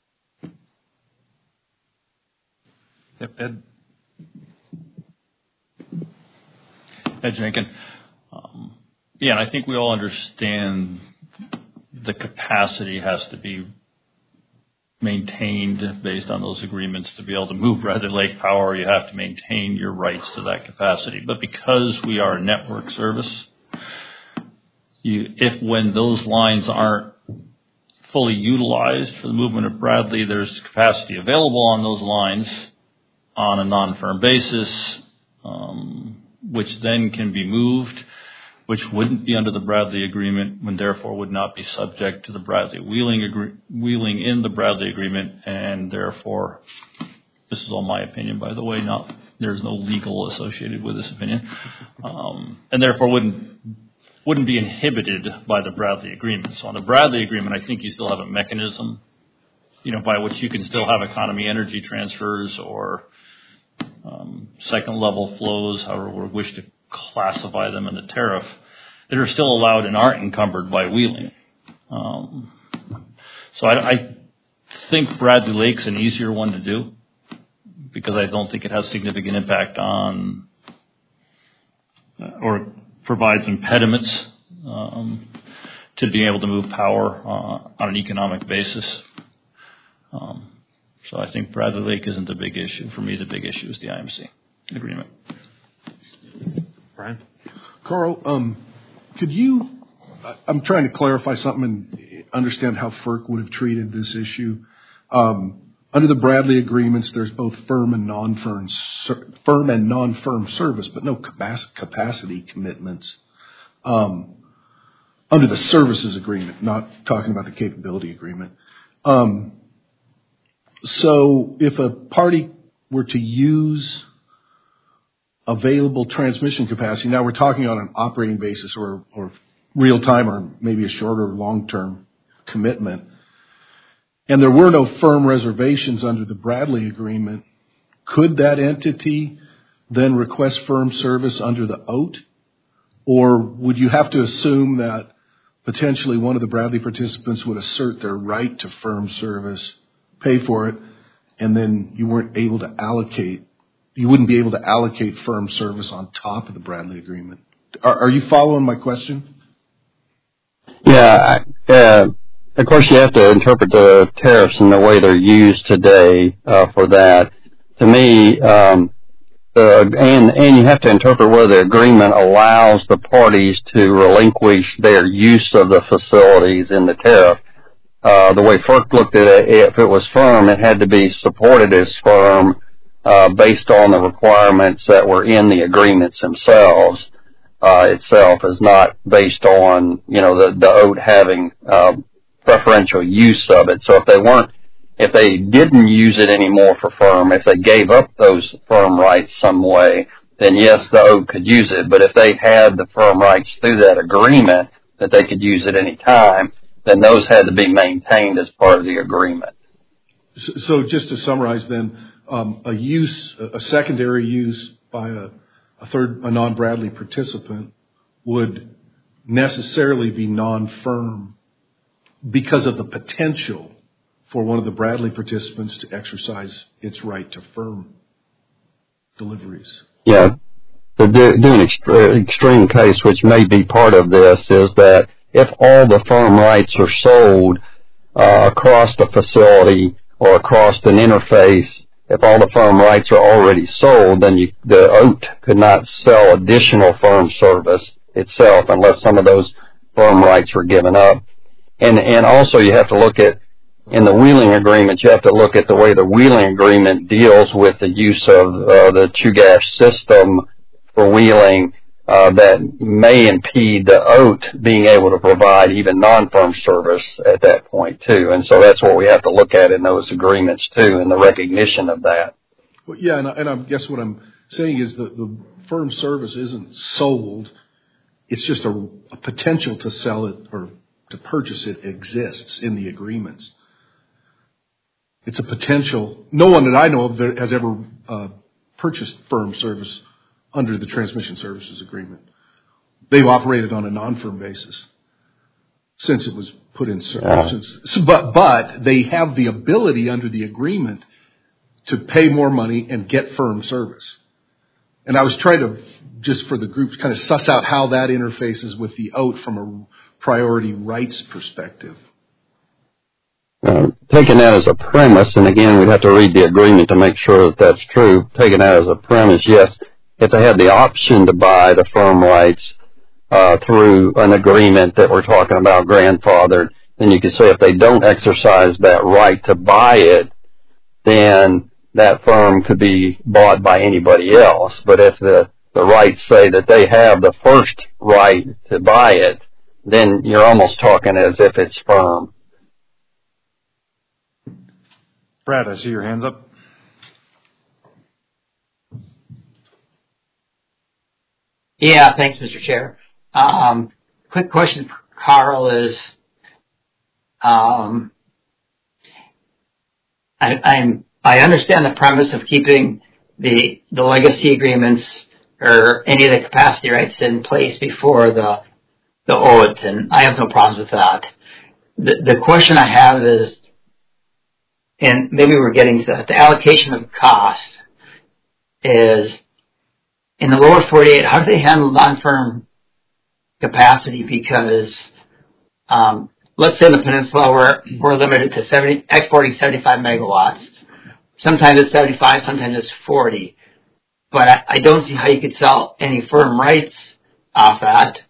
Speaker 2: Yep, Ed.
Speaker 15: Ed Jenkins. Um, yeah, and I think we all understand the capacity has to be maintained based on those agreements. To be able to move Bradley Lake power, you have to maintain your rights to that capacity. But because we are a network service, You, if when those lines aren't fully utilized for the movement of Bradley, there's capacity available on those lines on a non-firm basis, um, which then can be moved, which wouldn't be under the Bradley agreement, and therefore would not be subject to the Bradley wheeling agree- wheeling in the Bradley agreement, and therefore, this is all my opinion, by the way, not there's no legal associated with this opinion, um, and therefore wouldn't wouldn't be inhibited by the Bradley Agreement. So on the Bradley Agreement, I think you still have a mechanism, you know, by which you can still have economy energy transfers or um, second-level flows, however we wish to classify them in the tariff, that are still allowed and aren't encumbered by wheeling. Um, so I, I think Bradley Lake's an easier one to do because I don't think it has significant impact on uh, or provides impediments um, to being able to move power uh, on an economic basis. Um, so I think Bradley Lake isn't the big issue. For me, the big issue is the I M C agreement.
Speaker 2: Brian?
Speaker 5: Carl, um, could you, I'm trying to clarify something and understand how FERC would have treated this issue. Um, under the Bradley agreements, there's both firm and non-firm, firm and non-firm service, but no capacity commitments. Um, under the services agreement, not talking about the capability agreement. Um, so if a party were to use available transmission capacity, now we're talking on an operating basis or, or real time or maybe a shorter long-term commitment, and there were no firm reservations under the Bradley agreement, could that entity then request firm service under the O T? Or would you have to assume that potentially one of the Bradley participants would assert their right to firm service, pay for it, and then you weren't able to allocate, you wouldn't be able to allocate firm service on top of the Bradley agreement? Are, are you following my question?
Speaker 8: Yeah, uh, of course you have to interpret the tariffs in the way they're used today uh, for that. To me, um, uh, and, and you have to interpret whether the agreement allows the parties to relinquish their use of the facilities in the tariff. Uh, the way FERC looked at it, if it was firm, it had to be supported as firm uh, based on the requirements that were in the agreements themselves. Uh, itself is not based on, you know, the, the O T having uh, preferential use of it. So if they weren't, if they didn't use it anymore for firm, if they gave up those firm rights some way, then yes, the O T could use it. But if they had the firm rights through that agreement that they could use at any time, then those had to be maintained as part of the agreement.
Speaker 5: So, so just to summarize then, um, a use, a secondary use by a A third, a non-Bradley participant would necessarily be non-firm because of the potential for one of the Bradley participants to exercise its right to firm deliveries.
Speaker 8: Yeah. To do, do an ext- extreme case, which may be part of this, is that if all the firm rights are sold uh, across the facility or across an interface, if all the firm rights are already sold, then you, the O T could not sell additional firm service itself unless some of those firm rights were given up. And, and also you have to look at, in the wheeling agreement, you have to look at the way the wheeling agreement deals with the use of uh, the two-gas system for wheeling uh, that may impede the O T being able to provide even non-firm service at that point too. And so that's what we have to look at in those agreements too, and the recognition of that.
Speaker 5: Well, yeah, and I, and I guess what I'm saying is that the firm service isn't sold. It's just a, a potential to sell it or to purchase it exists in the agreements. It's a potential. No one that I know of has ever uh, purchased firm service under the transmission services agreement. They've operated on a non-firm basis since it was put in service. Yeah. But, but they have the ability under the agreement to pay more money and get firm service. And I was trying to, just for the group, kind of suss out how that interfaces with the O T from a priority rights perspective.
Speaker 8: Uh, taking that as a premise, and again, we'd have to read the agreement to make sure that that's true. Taking that as a premise, yes, if they had the option to buy the firm rights uh, through an agreement that we're talking about grandfathered, then you could say if they don't exercise that right to buy it, then that firm could be bought by anybody else. But if the, the rights say that they have the first right to buy it, then you're almost talking as if it's firm.
Speaker 2: Brad, I see your hands up.
Speaker 6: Yeah, thanks, Mister Chair. Um, quick question for Carl is, um, I, I'm, I understand the premise of keeping the, the legacy agreements or any of the capacity rights in place before the, the O I T, and I have no problems with that. The, the question I have is, and maybe we're getting to that, the allocation of cost is, in the lower forty-eight, how do they handle non-firm capacity? Because, um, let's say in the peninsula we're, we're limited to seventy, exporting seventy-five megawatts. Sometimes it's seventy-five, sometimes it's forty. But I, I don't see how you could sell any firm rights off that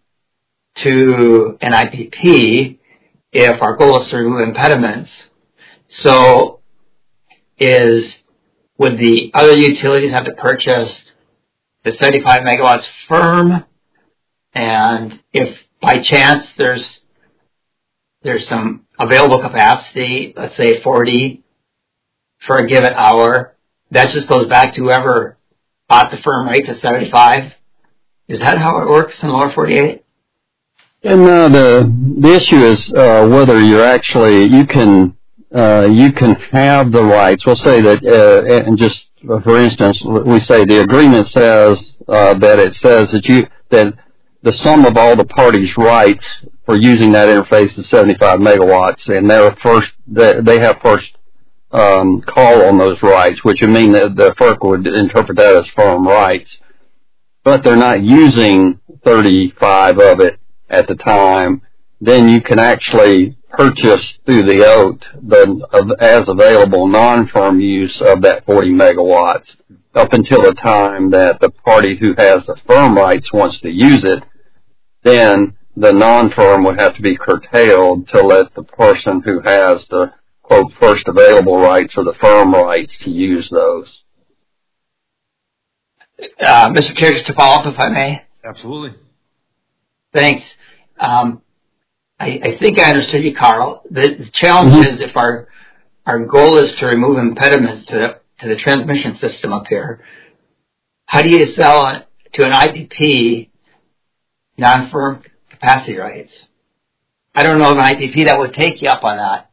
Speaker 6: to an I P P if our goal is to remove impediments. So is, would the other utilities have to purchase the seventy-five megawatts firm? And if by chance there's, there's some available capacity, let's say forty for a given hour, that just goes back to whoever bought the firm rights at seventy-five? Is that how it works in lower forty-eight?
Speaker 8: And uh, the the issue is uh, whether you're actually you can uh, you can have the rights. We'll say that, uh, and just for instance, we say the agreement says uh, that it says that you that the sum of all the parties' rights for using that interface is seventy-five megawatts, and they're first they, they have first um, call on those rights, which would mean that the F E R C would interpret that as firm rights, but they're not using thirty-five of it at the time. Then you can actually purchase through the O T the as available non-firm use of that forty megawatts up until the time that the party who has the firm rights wants to use it. Then the non-firm would have to be curtailed to let the person who has the, quote, first available rights or the firm rights to use those.
Speaker 6: Uh, Mister Chair, just to follow up, if I may.
Speaker 2: Absolutely.
Speaker 6: Thanks. Um, I, I think I understood you, Carl. The, the challenge mm-hmm. is if our our goal is to remove impediments to the, to the transmission system up here, how do you sell it to an I P P non-firm capacity rights? I don't know of an I P P that would take you up on that.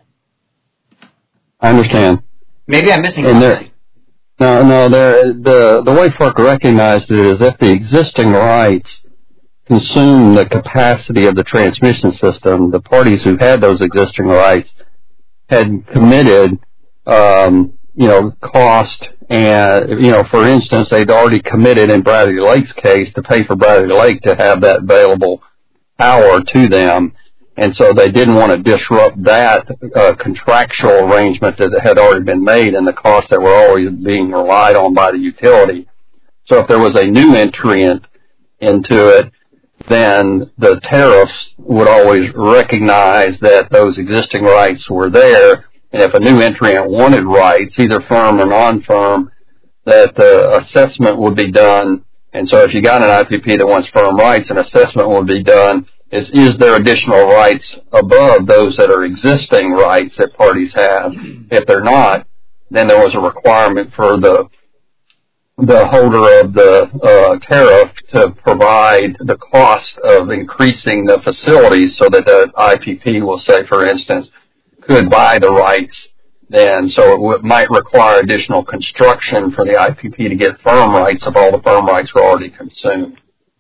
Speaker 8: I understand.
Speaker 6: Maybe I'm missing
Speaker 8: and
Speaker 6: something.
Speaker 8: No, no. The the way F E R C recognized it is if the existing rights consume the capacity of the transmission system, the parties who had those existing rights had committed, um, you know, cost and, you know, for instance, they'd already committed in Bradley Lake's case to pay for Bradley Lake to have that available power to them. And so they didn't want to disrupt that uh, contractual arrangement that had already been made and the costs that were always being relied on by the utility. So if there was a new entrant into it, then the tariffs would always recognize that those existing rights were there. And if a new entrant wanted rights, either firm or non-firm, that the assessment would be done. And so if you got an I P P that wants firm rights, an assessment would be done. Is, is there additional rights above those that are existing rights that parties have? If they're not, then there was a requirement for the the holder of the uh, tariff to provide the cost of increasing the facilities so that the I P P will say, for instance, could buy the rights then. So it w- might require additional construction for the I P P to get firm rights if all the firm rights were already consumed.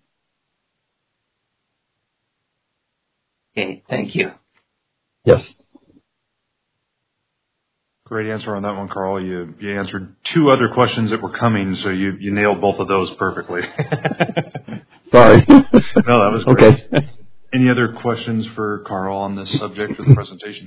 Speaker 6: Okay, thank you.
Speaker 8: Yes.
Speaker 2: Great answer on that one, Carl. You you answered two other questions that were coming, so you, you nailed both of those perfectly.
Speaker 8: Sorry.
Speaker 2: No, that was great.
Speaker 8: Okay.
Speaker 2: Any other questions for Carl on this subject of the presentation?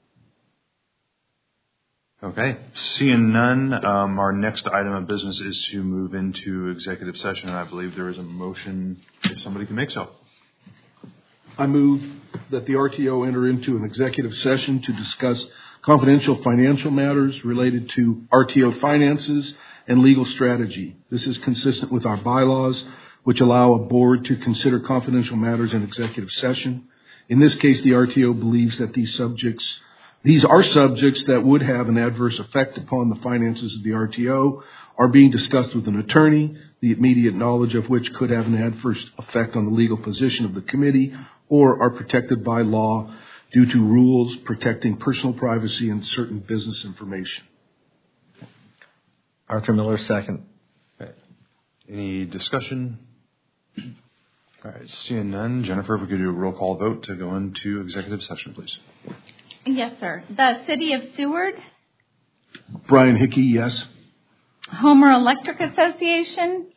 Speaker 2: Okay. Seeing none, um, our next item of business is to move into executive session, and I believe there is a motion if somebody can make so.
Speaker 5: I move that the R T O enter into an executive session to discuss confidential financial matters related to R T O finances and legal strategy. This is consistent with our bylaws, which allow a board to consider confidential matters in executive session. In this case, the R T O believes that these subjects, these are subjects that would have an adverse effect upon the finances of the R T O, are being discussed with an attorney. The the immediate knowledge of which could have an adverse effect on the legal position of the committee or are protected by law due to rules protecting personal privacy and certain business information.
Speaker 4: Arthur Miller, second.
Speaker 2: Okay. Any discussion? All right, seeing none. Jennifer, if we could do a roll call vote to go into executive session, please.
Speaker 1: Yes, sir. The City of Seward.
Speaker 5: Brian Hickey, yes.
Speaker 1: Homer Electric Association.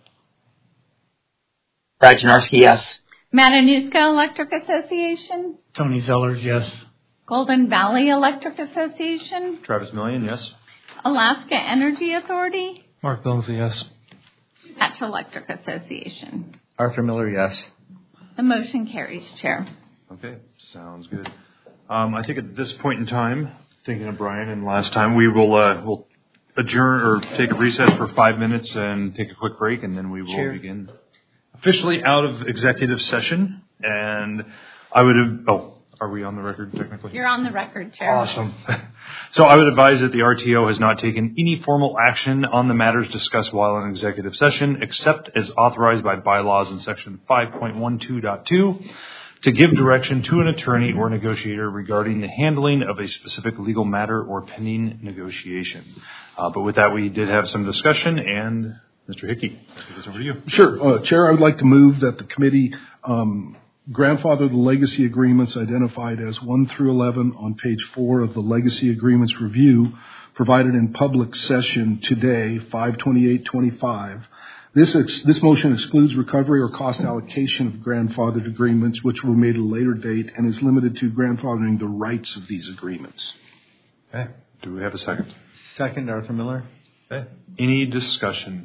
Speaker 6: Brad Janarski, yes.
Speaker 1: Matanuska Electric Association.
Speaker 16: Tony Zellers, yes.
Speaker 1: Golden Valley Electric Association.
Speaker 2: Travis Million, yes.
Speaker 1: Alaska Energy Authority.
Speaker 3: Mark Billingsley, yes.
Speaker 1: Atcha Electric Association.
Speaker 4: Arthur Miller, yes.
Speaker 1: The motion carries, Chair.
Speaker 2: Okay, sounds good. Um, I think at this point in time, thinking of Brian and last time, we will uh, we'll adjourn or take a recess for five minutes and take a quick break, and then we will
Speaker 4: Chair.
Speaker 2: begin officially out of executive session. And I would have, oh, are we on the record technically?
Speaker 1: You're on the record, Chair.
Speaker 2: Awesome. So I would advise that the R T O has not taken any formal action on the matters discussed while in executive session, except as authorized by bylaws in section five point twelve point two to give direction to an attorney or negotiator regarding the handling of a specific legal matter or pending negotiation. Uh, but with that, we did have some discussion, and Mister Hickey, I think it's over to you.
Speaker 5: Sure. Uh, Chair, I would like to move that the committee um, grandfather the legacy agreements identified as one through eleven on page four of the legacy agreements review provided in public session today, five twenty-eight twenty-five. This ex- this motion excludes recovery or cost allocation of grandfathered agreements, which were made at a later date, and is limited to grandfathering the rights of these agreements.
Speaker 2: Okay. Do we have a second?
Speaker 4: Second, Arthur Miller.
Speaker 2: Okay. Any discussion?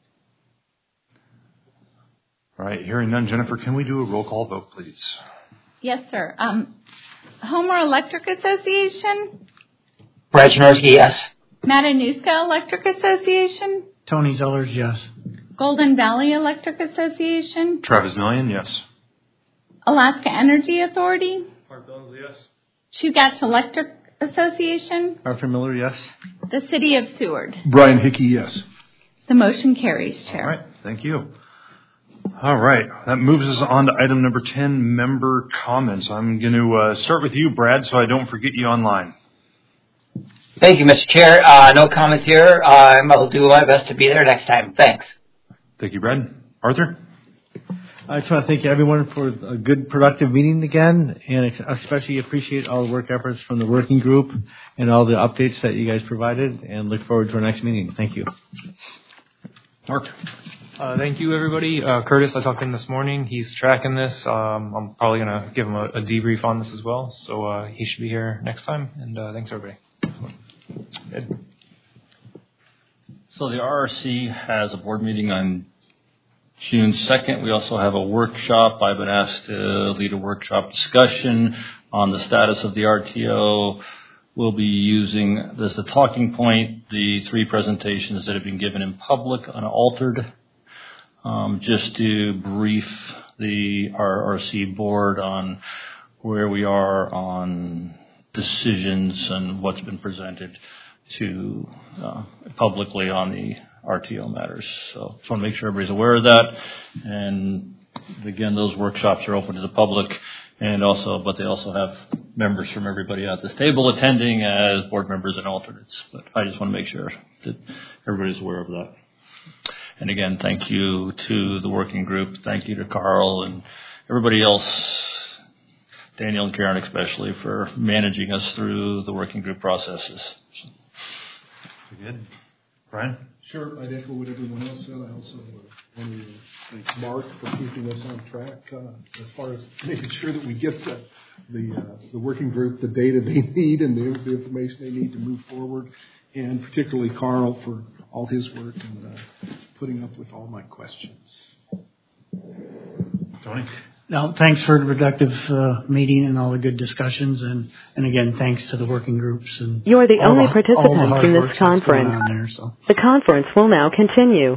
Speaker 2: All right. Hearing none. Jennifer, can we do a roll call vote, please?
Speaker 1: Yes, sir. Um, Homer Electric Association.
Speaker 6: Brad Janarski, yes.
Speaker 1: Matanuska Electric Association.
Speaker 16: Tony Zellers, yes.
Speaker 1: Golden Valley Electric Association.
Speaker 2: Travis Million, yes.
Speaker 1: Alaska Energy Authority.
Speaker 12: Mark Billingsley, yes.
Speaker 1: Chugach Electric Association.
Speaker 4: Arthur Miller, yes.
Speaker 1: The City of Seward.
Speaker 5: Brian Hickey, yes.
Speaker 1: The motion carries, Chair.
Speaker 2: All right. Thank you. All right. That moves us on to item number ten, member comments. I'm going to uh, start with you, Brad, so I don't forget you online.
Speaker 6: Thank you, Mister Chair. Uh, no comments here. Uh, I'll do my best to be there next time. Thanks.
Speaker 2: Thank you, Brad. Arthur?
Speaker 4: I just want to thank everyone for a good, productive meeting again, and especially appreciate all the work efforts from the working group and all the updates that you guys provided, and look forward to our next meeting. Thank you.
Speaker 2: Mark?
Speaker 3: Uh, thank you, everybody. Uh, Curtis, I talked to him this morning. He's tracking this. Um, I'm probably going to give him a, a debrief on this as well, so uh, he should be here next time, and uh, thanks, everybody.
Speaker 2: Ed?
Speaker 15: So the R R C has a board meeting on June second. We also have a workshop. I've been asked to lead a workshop discussion on the status of the R T O. We'll be using, as a talking point, the three presentations that have been given in public unaltered, um, just to brief the R R C board on where we are on decisions and what's been presented to uh, publicly on the R T O matters. So just want to make sure everybody's aware of that. And again, those workshops are open to the public, and also, but they also have members from everybody at this table attending as board members and alternates. But I just want to make sure that everybody's aware of that. And again, thank you to the working group. Thank you to Carl and everybody else, Daniel and Karen especially, for managing us through the working group processes. So.
Speaker 2: Good. Brian?
Speaker 5: Sure. I'd echo what everyone else said. I also uh, want to thank Mark for keeping us on track uh, as far as making sure that we get the the, uh, the working group the data they need and the, the information they need to move forward, and particularly Carl for all his work and uh, putting up with all my questions.
Speaker 2: Tony?
Speaker 16: No, thanks for the productive uh, meeting and all the good discussions, and, and again, thanks to the working groups. And
Speaker 17: You're the only
Speaker 16: the,
Speaker 17: participant in this conference.
Speaker 16: There, so.
Speaker 17: The conference will now continue.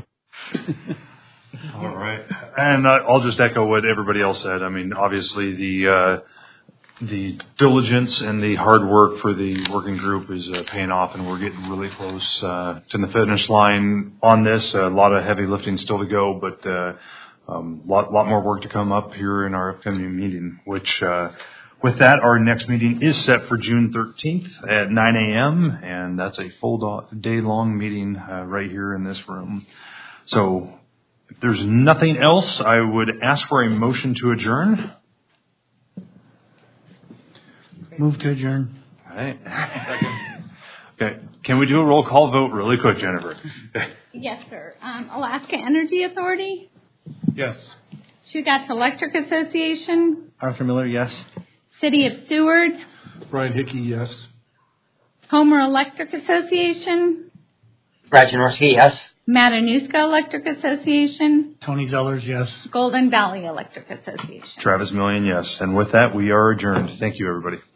Speaker 2: All right. And uh, I'll just echo what everybody else said. I mean, obviously the uh, the diligence and the hard work for the working group is uh, paying off, and we're getting really close uh, to the finish line on this. A lot of heavy lifting still to go, but a uh, um, lot, lot more work to come up here in our upcoming meeting, which uh, with that, our next meeting is set for June thirteenth at nine a.m., and that's a full day-long meeting uh, right here in this room. So if there's nothing else, I would ask for a motion to adjourn.
Speaker 16: Move to adjourn.
Speaker 2: All right. Okay. Can we do a roll call vote really quick, Jennifer?
Speaker 1: Yes, sir. Um, Alaska Energy Authority?
Speaker 5: Yes.
Speaker 1: Chugach Electric Association?
Speaker 4: Arthur Miller, yes.
Speaker 1: City of Seward?
Speaker 5: Brian Hickey, yes.
Speaker 1: Homer Electric Association?
Speaker 6: Brad Janorski, yes.
Speaker 1: Matanuska Electric Association?
Speaker 16: Tony Zellers, yes.
Speaker 1: Golden Valley Electric Association?
Speaker 2: Travis Millian, yes. And with that, we are adjourned. Thank you, everybody.